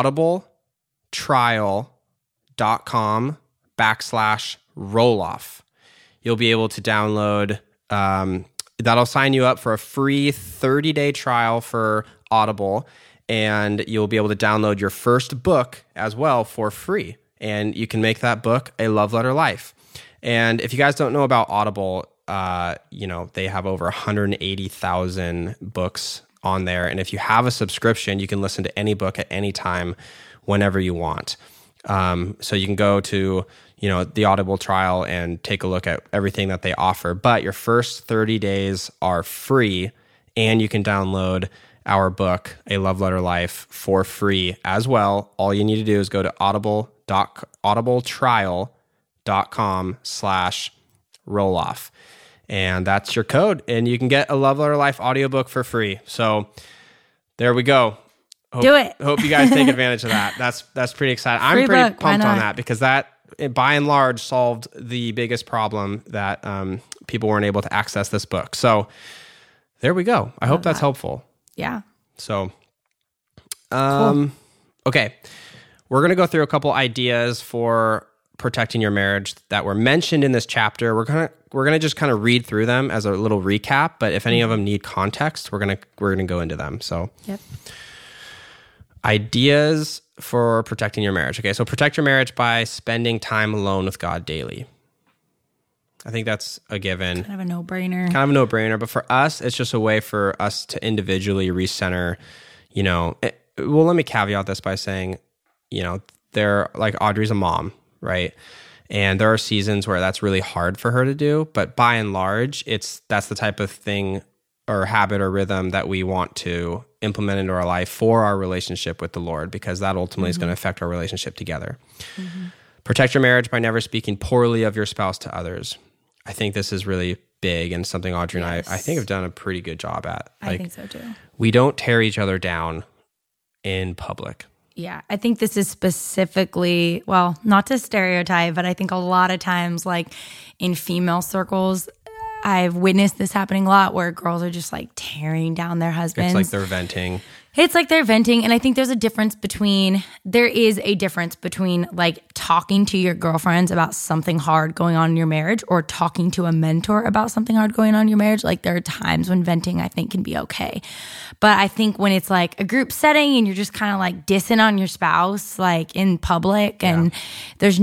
audibletrial.com/Roloff, you'll be able to download that'll sign you up for a free 30-day trial for Audible, and you'll be able to download your first book as well for free. And you can make that book a love letter life. And if you guys don't know about Audible, they have over 180,000 books on there. And if you have a subscription, you can listen to any book at any time, whenever you want. So you can go to, the Audible trial and take a look at everything that they offer. But your first 30 days are free, and you can download our book, A Love Letter Life, for free as well. All you need to do is go to audibletrial.com/rolloff. And that's your code, and you can get a Love Letter Life audiobook for free. So there we go. Do it. Hope you guys take advantage of that. That's pretty exciting. I'm pretty pumped on that, because that, by and large, solved the biggest problem that people weren't able to access this book. So there we go. I hope that's helpful. Yeah. So, Cool. Okay. We're going to go through a couple ideas for protecting your marriage that were mentioned in this chapter. We're going to just kind of read through them as a little recap, but if any of them need context, we're going to go into them. So, Yep. Ideas for protecting your marriage. Okay, so protect your marriage by spending time alone with God daily. I think that's a given. Kind of a no-brainer. But for us, it's just a way for us to individually recenter, well, let me caveat this by saying, Audrey's a mom, right? And there are seasons where that's really hard for her to do, but by and large, that's the type of thing or habit or rhythm that we want to implement into our life for our relationship with the Lord, because that ultimately is going to affect our relationship together. Protect your marriage by never speaking poorly of your spouse to others. I think this is really big, and something Audrey and I think have done a pretty good job at. I think so too. We don't tear each other down in public. Yeah, I think this is specifically, well, not to stereotype, but I think a lot of times, like in female circles, I've witnessed this happening a lot, where girls are just like tearing down their husbands. It's like they're venting. And I think there is a difference between like talking to your girlfriends about something hard going on in your marriage, or talking to a mentor about something hard going on in your marriage. Like, there are times when venting, I think, can be okay. But I think when it's like a group setting and you're just kind of like dissing on your spouse, like in public, and you're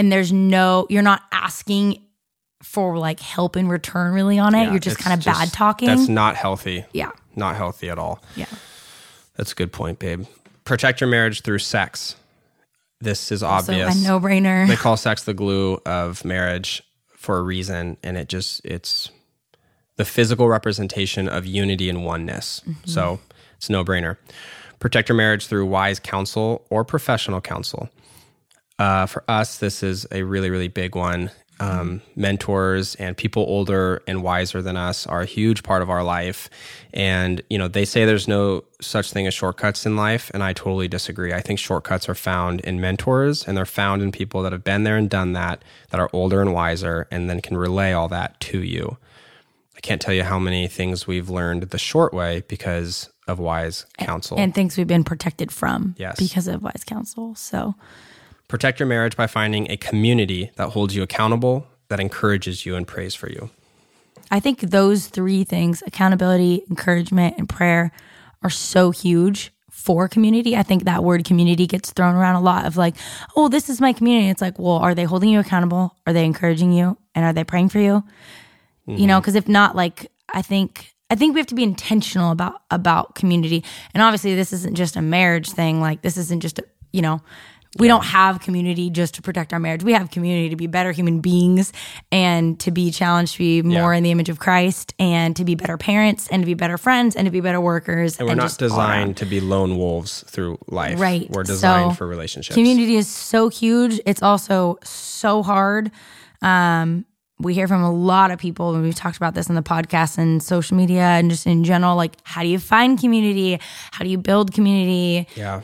not asking for like help in return really on it. You're just kind of bad talking. That's not healthy. Yeah. Not healthy at all. Yeah. That's a good point, babe. Protect your marriage through sex. This is Also obvious. a no-brainer. They call sex the glue of marriage for a reason, and it's the physical representation of unity and oneness. So it's a no-brainer. Protect your marriage through wise counsel or professional counsel. For us, this is a really, really big one. Mentors and people older and wiser than us are a huge part of our life. And, they say there's no such thing as shortcuts in life. And I totally disagree. I think shortcuts are found in mentors, and they're found in people that have been there and done that are older and wiser, and then can relay all that to you. I can't tell you how many things we've learned the short way because of wise counsel. And things we've been protected from because of wise counsel. So protect your marriage by finding a community that holds you accountable, that encourages you and prays for you. I think those three things, accountability, encouragement, and prayer, are so huge for community. I think that word community gets thrown around a lot, of like, oh, this is my community. It's like, well, are they holding you accountable? Are they encouraging you? And are they praying for you? Because if not, like, I think we have to be intentional about community. And obviously this isn't just a marriage thing. Like, this isn't just, we don't have community just to protect our marriage. We have community to be better human beings, and to be challenged to be more in the image of Christ, and to be better parents, and to be better friends, and to be better workers. And we're not designed to be lone wolves through life. Right. We're designed for relationships. Community is so huge. It's also so hard. We hear from a lot of people, and we've talked about this on the podcast and social media and just in general, like, how do you find community? How do you build community? Yeah.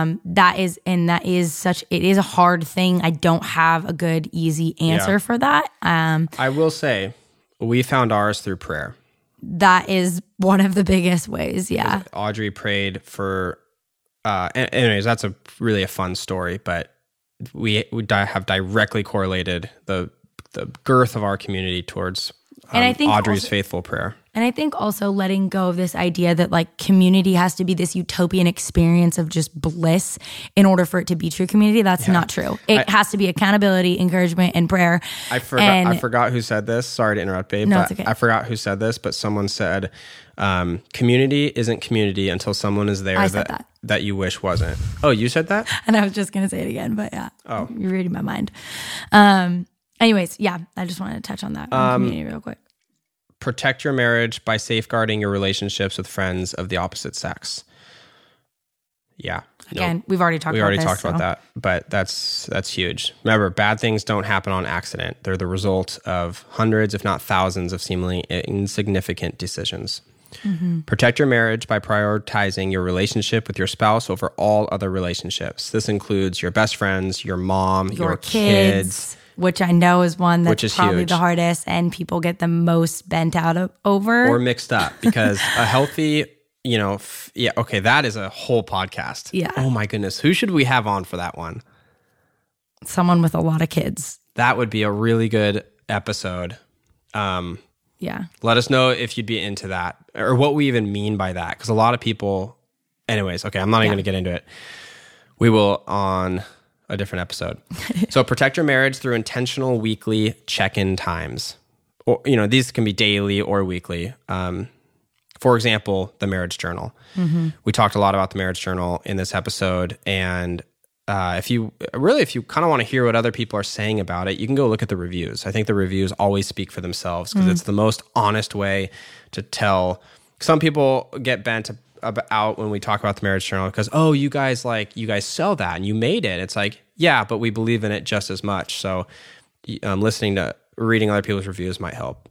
It is a hard thing. I don't have a good, easy answer for that. I will say, we found ours through prayer. That is one of the biggest ways. Yeah. Audrey prayed for, anyways, that's really a fun story, but we have directly correlated the girth of our community towards And I think Audrey's faithful prayer. And I think also letting go of this idea that like community has to be this utopian experience of just bliss in order for it to be true community. That's not true. It has to be accountability, encouragement, and prayer. I forgot who said this. Sorry to interrupt, babe. No, but it's okay. I forgot who said this, but someone said, community isn't community until someone is there that you wish wasn't. Oh, you said that? And I was just going to say it again, but yeah. Oh. You're reading my mind. Anyways, yeah, I just wanted to touch on that community real quick. Protect your marriage by safeguarding your relationships with friends of the opposite sex. Yeah. Again, we've already talked about that, but that's huge. Remember, bad things don't happen on accident. They're the result of hundreds, if not thousands, of seemingly insignificant decisions. Mm-hmm. Protect your marriage by prioritizing your relationship with your spouse over all other relationships. This includes your best friends, your mom, your kids. Which I know is one that's probably huge. The hardest, and people get the most bent out over. Or mixed up, because a healthy, that is a whole podcast. Yeah. Oh my goodness. Who should we have on for that one? Someone with a lot of kids. That would be a really good episode. Yeah. Let us know if you'd be into that, or what we even mean by that. Because a lot of people, anyways, okay, I'm not even going to get into it. We will on a different episode. So protect your marriage through intentional weekly check-in times. Or, these can be daily or weekly. For example, the marriage journal. Mm-hmm. We talked a lot about the marriage journal in this episode. And if you kind of want to hear what other people are saying about it, you can go look at the reviews. I think the reviews always speak for themselves because it's the most honest way to tell. Some people get bent out when we talk about the marriage journal because, oh, you guys sell that and you made it. It's like, yeah, but we believe in it just as much. So reading other people's reviews might help.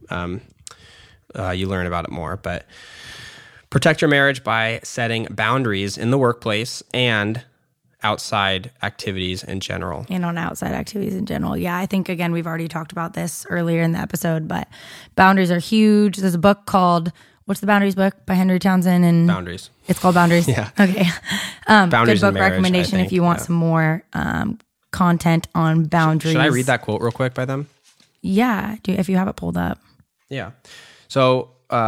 You learn about it more. But protect your marriage by setting boundaries in the workplace and outside activities in general. And on outside activities in general. Yeah, I think, again, we've already talked about this earlier in the episode, but boundaries are huge. There's a book called, what's the Boundaries book by Henry Townsend? And Boundaries. It's called Boundaries? Yeah. Okay. Boundaries good book in marriage, recommendation if you want some more content on boundaries. Should I read that quote real quick by them? Yeah, if you have it pulled up. Yeah. So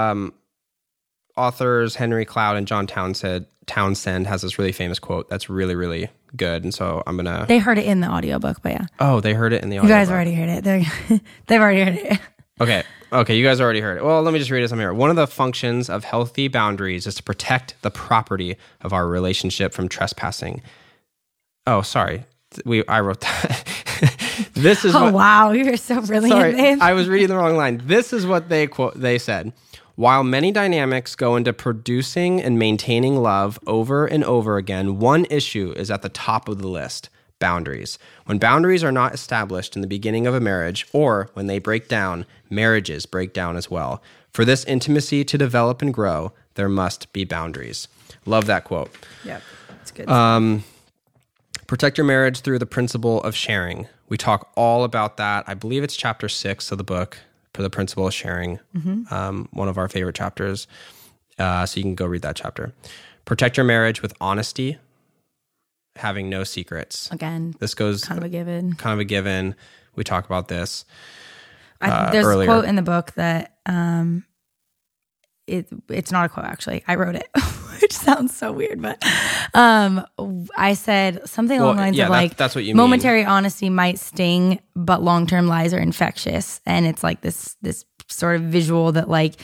authors Henry Cloud and John Townsend has this really famous quote that's really, really good. And so I'm going to... They heard it in the audiobook, but yeah. Oh, they heard it in the audiobook. You guys already heard it. They've already heard it. Okay, you guys already heard it. Well, let me just read it some here. One of the functions of healthy boundaries is to protect the property of our relationship from trespassing. Oh, sorry. I wrote that. This is wow, you're so brilliant, sorry, babe. I was reading the wrong line. This is what they said. While many dynamics go into producing and maintaining love over and over again, one issue is at the top of the list: boundaries. When boundaries are not established in the beginning of a marriage, or when they break down, marriages break down as well. For this intimacy to develop and grow, there must be boundaries. Love that quote. Yep, that's good. Protect your marriage through the principle of sharing. We talk all about that. I believe it's chapter 6 of the book, for the principle of sharing, one of our favorite chapters. So you can go read that chapter. Protect your marriage with honesty, having no secrets. Again, this goes kind of a given. We talk about this there's earlier. a quote in the book that it's not a quote, actually. I wrote it, which sounds so weird, but I said something along the lines of that's what you momentary mean. Honesty might sting, but long-term lies are infectious. And it's like this sort of visual that, like,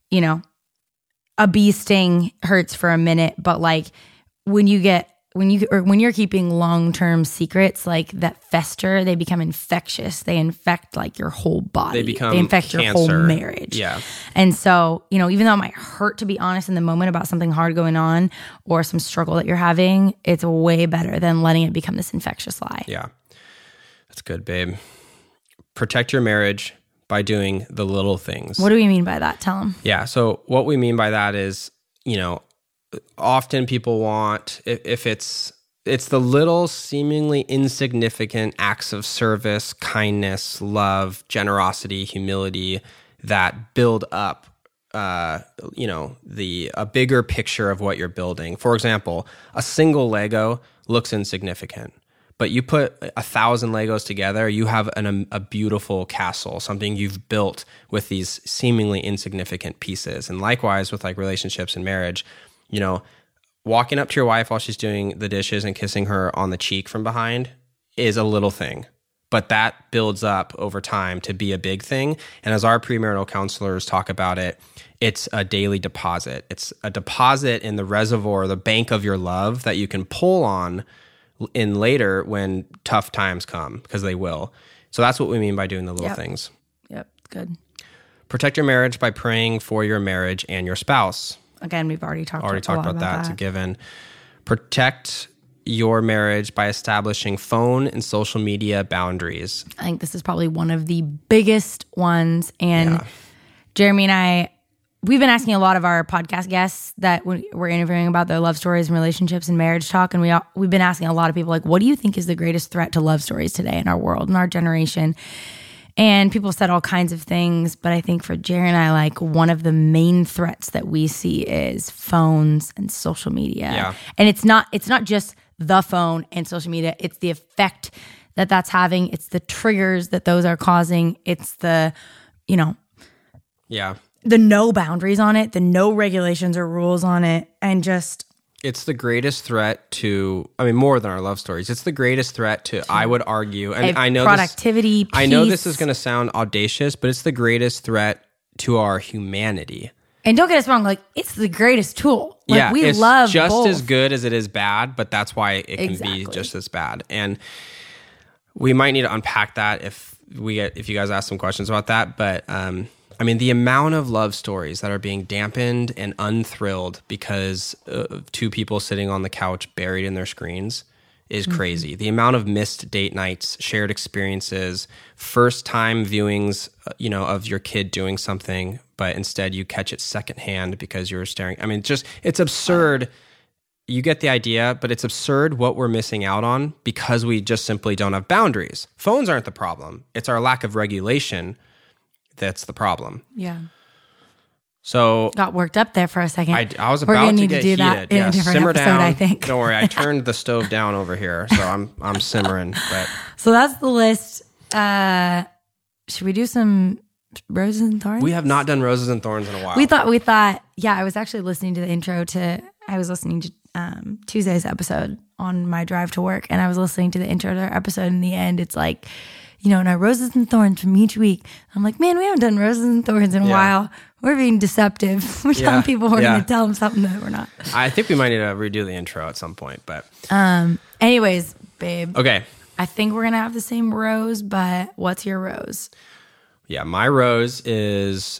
a bee sting hurts for a minute, but like when you're keeping long-term secrets like that fester, they become infectious. They infect like your whole body. They infect cancer. Your whole marriage. Yeah. And so, even though it might hurt to be honest in the moment about something hard going on or some struggle that you're having, it's way better than letting it become this infectious lie. Yeah. That's good, babe. Protect your marriage by doing the little things. What do we mean by that? Tell them. Yeah. So what we mean by that is, often people want, if it's the little seemingly insignificant acts of service, kindness, love, generosity, humility that build up, a bigger picture of what you're building. For example, a single Lego looks insignificant, But you put 1,000 Legos together, you have a beautiful castle, something you've built with these seemingly insignificant pieces. And likewise with like relationships and marriage, you know, walking up to your wife while she's doing the dishes and kissing her on the cheek from behind is a little thing. But that builds up over time to be a big thing. And as our premarital counselors talk about it, it's a daily deposit. It's a deposit in the reservoir, the bank of your love that you can pull on in later when tough times come, because they will. So that's what we mean by doing the little things. Yep, good. Protect your marriage by praying for your marriage and your spouse. Again, we've already talked about that. It's a given. Protect your marriage by establishing phone and social media boundaries. I think this is probably one of the biggest ones. And Jeremy and I, we've been asking a lot of our podcast guests that we're interviewing about their love stories and relationships and marriage talk. And we've been asking a lot of people, like, what do you think is the greatest threat to love stories today in our world, in our generation? And people said all kinds of things. But I think for Jerry and I, like, one of the main threats that we see is phones and social media. Yeah. And it's not just the phone and social media. It's the effect that that's having. It's the triggers that those are causing. It's the, you know. Yeah. The no boundaries on it, the no regulations or rules on it, and just... It's the greatest threat to, I mean, more than our love stories. It's the greatest threat to, I would argue, and I know productivity, I know this is going to sound audacious, but it's the greatest threat to our humanity. And don't get us wrong, like, it's the greatest tool. Like, yeah, we it's love just both. As good as it is bad, but that's why it can be just as bad. And we might need to unpack that if you guys ask some questions about that, but I mean, the amount of love stories that are being dampened and unthrilled because of two people sitting on the couch buried in their screens is crazy. The amount of missed date nights, shared experiences, first time viewings, you know, of your kid doing something, but instead you catch it secondhand because you're staring. I mean, it's absurd. You get the idea, but it's absurd what we're missing out on because we just simply don't have boundaries. Phones aren't the problem. It's our lack of regulation that's the problem. Yeah. So got worked up there for a second. I was about to get heated. That in a different simmer episode, down. I think. Don't worry, I turned the stove down over here, so I'm simmering. But so that's the list. Should we do some roses and thorns? We have not done roses and thorns in a while. We thought. Yeah, I was actually listening to the intro to. I was listening to Tuesday's episode on my drive to work, and I was listening to the intro to our episode. In the end, it's like, you know, now roses and thorns from each week. I'm like, man, we haven't done roses and thorns in a while. We're being deceptive. We're telling people we're going to tell them something that we're not. I think we might need to redo the intro at some point, but. Anyways, babe. Okay. I think we're going to have the same rose, but what's your rose? Yeah, my rose is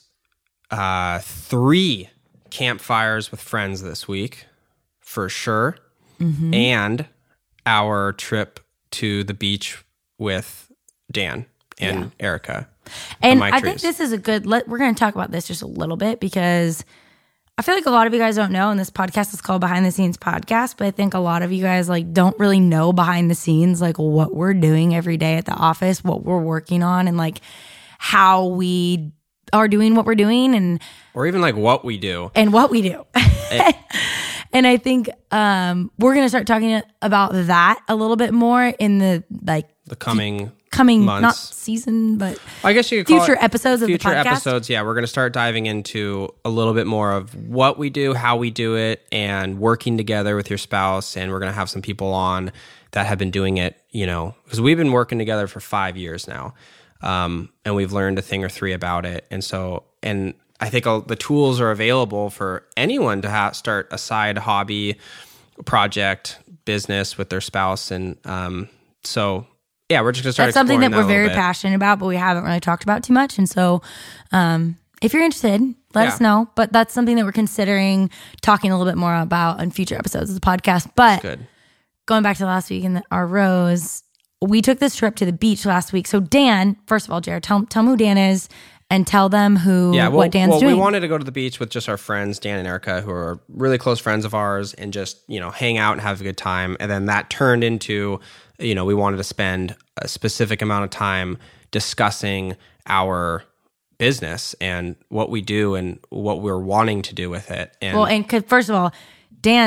3 campfires with friends this week, for sure. Mm-hmm. And our trip to the beach with Dan and Erica. And I think this is a good, we're going to talk about this just a little bit because I feel like a lot of you guys don't know, and this podcast is called Behind the Scenes Podcast, but I think a lot of you guys like don't really know behind the scenes, like what we're doing every day at the office, what we're working on, and like how we are doing what we're doing, or even like what we do. And what we do. And I think we're going to start talking about that a little bit more in the coming months. Not season, but I guess you could future call it episodes of the podcast. Future episodes, yeah. We're going to start diving into a little bit more of what we do, how we do it, and working together with your spouse. And we're going to have some people on that have been doing it, you know, because we've been working together for 5 years now. And we've learned a thing or 3 about it. And I think the tools are available for anyone to start a side hobby, project, business with their spouse. And so, yeah, we're just going to start. That's something that we're very passionate about, but we haven't really talked about too much. And so if you're interested, let us know. But that's something that we're considering talking a little bit more about in future episodes of the podcast. But going back to last week and our rose, we took this trip to the beach last week. So Dan, first of all, Jared, tell them who Dan is. And tell them what Dan's doing. We wanted to go to the beach with just our friends, Dan and Erica, who are really close friends of ours, and just, you know, hang out and have a good time. And then that turned into, you know, we wanted to spend a specific amount of time discussing our business and what we do and what we're wanting to do with it. And first of all, Dan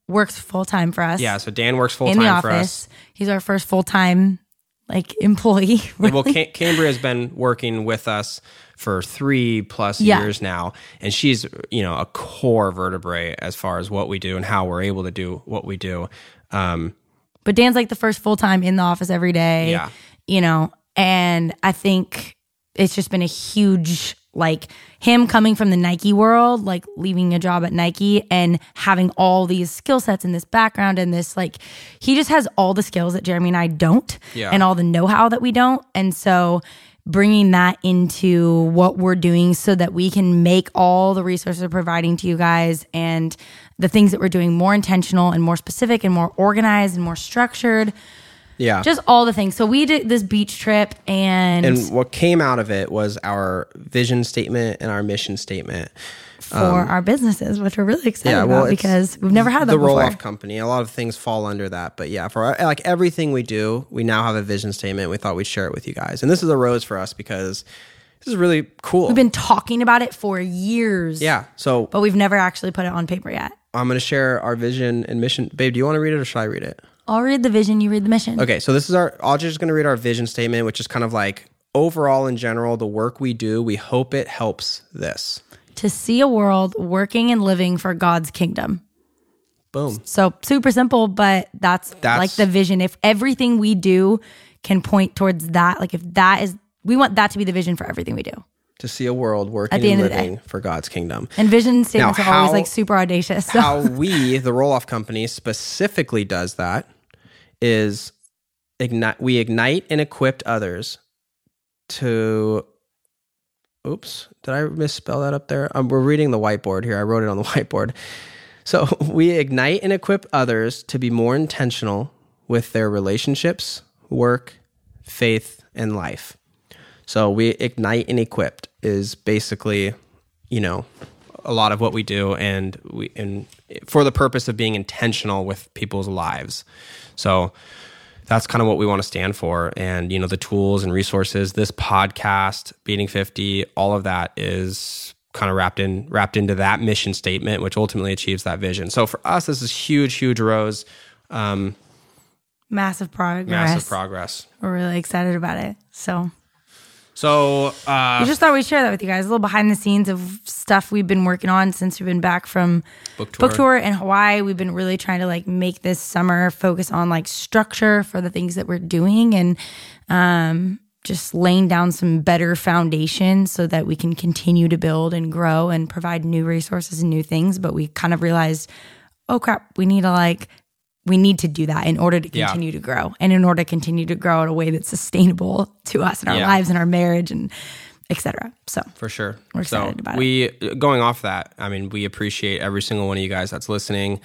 works full-time for us. Yeah, so Dan works in the full-time for office. us. He's our first full-time employee. Really. Well, Cambria has been working with us for 3+ years now, and she's a core vertebrae as far as what we do and how we're able to do what we do. But Dan's the first full-time in the office every day. Yeah. And I think it's just been a huge, him coming from the Nike world, leaving a job at Nike and having all these skill sets and this background and this, he just has all the skills that Jeremy and I don't, and all the know-how that we don't. And so bringing that into what we're doing so that we can make all the resources we're providing to you guys and the things that we're doing more intentional and more specific and more organized and more structured. Yeah. Just all the things. So we did this beach trip and what came out of it was our vision statement and our mission statement. For our businesses, which we're really excited about because we've never had that before. The roll-off company. A lot of things fall under that. But yeah, for everything we do, we now have a vision statement. We thought we'd share it with you guys. And this is a rose for us because this is really cool. We've been talking about it for years. Yeah. But we've never actually put it on paper yet. I'm going to share our vision and mission. Babe, do you want to read it or should I read it? I'll read the vision, you read the mission. Okay, so this is Audrey's going to read our vision statement, which is kind of overall in general, the work we do, we hope it helps this. To see a world working and living for God's kingdom. Boom. So super simple, but that's the vision. If everything we do can point towards that, we want that to be the vision for everything we do. To see a world working and living for God's kingdom. And vision statements are always super audacious. So. How we, the roll-off company, specifically does that is we ignite and equip others to... Oops, did I misspell that up there? We're reading the whiteboard here. I wrote it on the whiteboard. So we ignite and equip others to be more intentional with their relationships, work, faith, and life. So we ignite and equipped is basically, a lot of what we do, and for the purpose of being intentional with people's lives. So that's kind of what we want to stand for. And, the tools and resources, this podcast, Beating 50, all of that is kind of wrapped into that mission statement, which ultimately achieves that vision. So for us, this is huge, huge rose. Massive progress. We're really excited about it. So we just thought we'd share that with you guys. A little behind the scenes of stuff we've been working on since we've been back from book tour in Hawaii. We've been really trying to make this summer focus on structure for the things that we're doing and just laying down some better foundation so that we can continue to build and grow and provide new resources and new things. But we kind of realized, oh crap, we need to do that in order to continue to grow and in order to continue to grow in a way that's sustainable to us and our lives and our marriage and et cetera. So for sure. We're excited about it. Going off that, we appreciate every single one of you guys that's listening.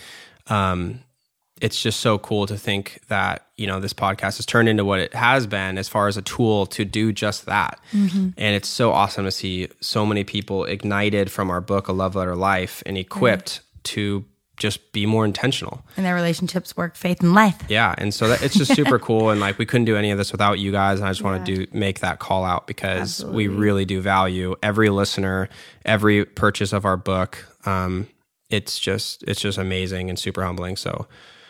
It's just so cool to think that, this podcast has turned into what it has been as far as a tool to do just that. Mm-hmm. And it's so awesome to see so many people ignited from our book, A Love Letter Life, and equipped to just be more intentional. And their relationships, work, faith, and life. Yeah. And so it's just super cool. And we couldn't do any of this without you guys. And I just want to make that call out because we really do value every listener, every purchase of our book. It's just amazing and super humbling. So,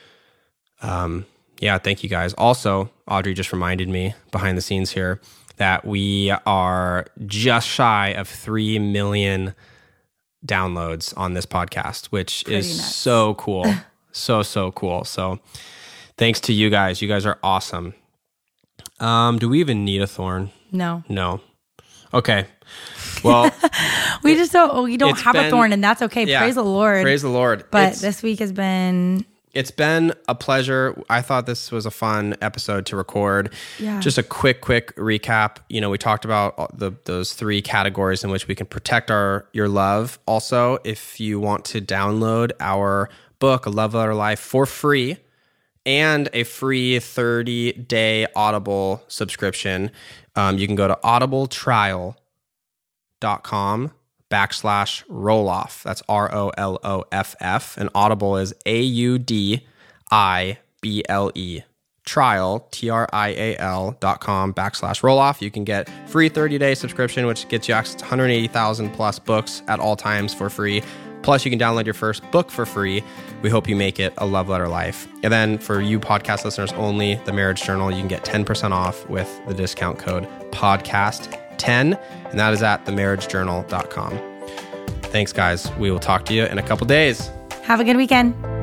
thank you guys. Also, Audrey just reminded me behind the scenes here that we are just shy of 3 million downloads on this podcast, which is nuts. So cool. so cool. So thanks to you guys. You guys are awesome. Do we even need a thorn? No. Okay. Well, we don't have a thorn, and that's okay. Yeah, praise the Lord. Praise the Lord. But this week has been... It's been a pleasure. I thought this was a fun episode to record. Yeah. Just a quick recap. We talked about those 3 categories in which we can protect your love. Also, if you want to download our book, A Love Letter Life, for free, and a free 30-day Audible subscription, you can go to audibletrial.com/rolloff. That's ROLOFF. And Audible is AUDIBLE. Trial, TRIAL.com/rolloff. You can get free 30-day subscription, which gets you access to 180,000 plus books at all times for free. Plus, you can download your first book for free. We hope you make it a love letter life. And then for you podcast listeners only, the Marriage Journal, you can get 10% off with the discount code podcast10, and that is at themarriagejournal.com. Thanks, guys. We will talk to you in a couple days. Have a good weekend.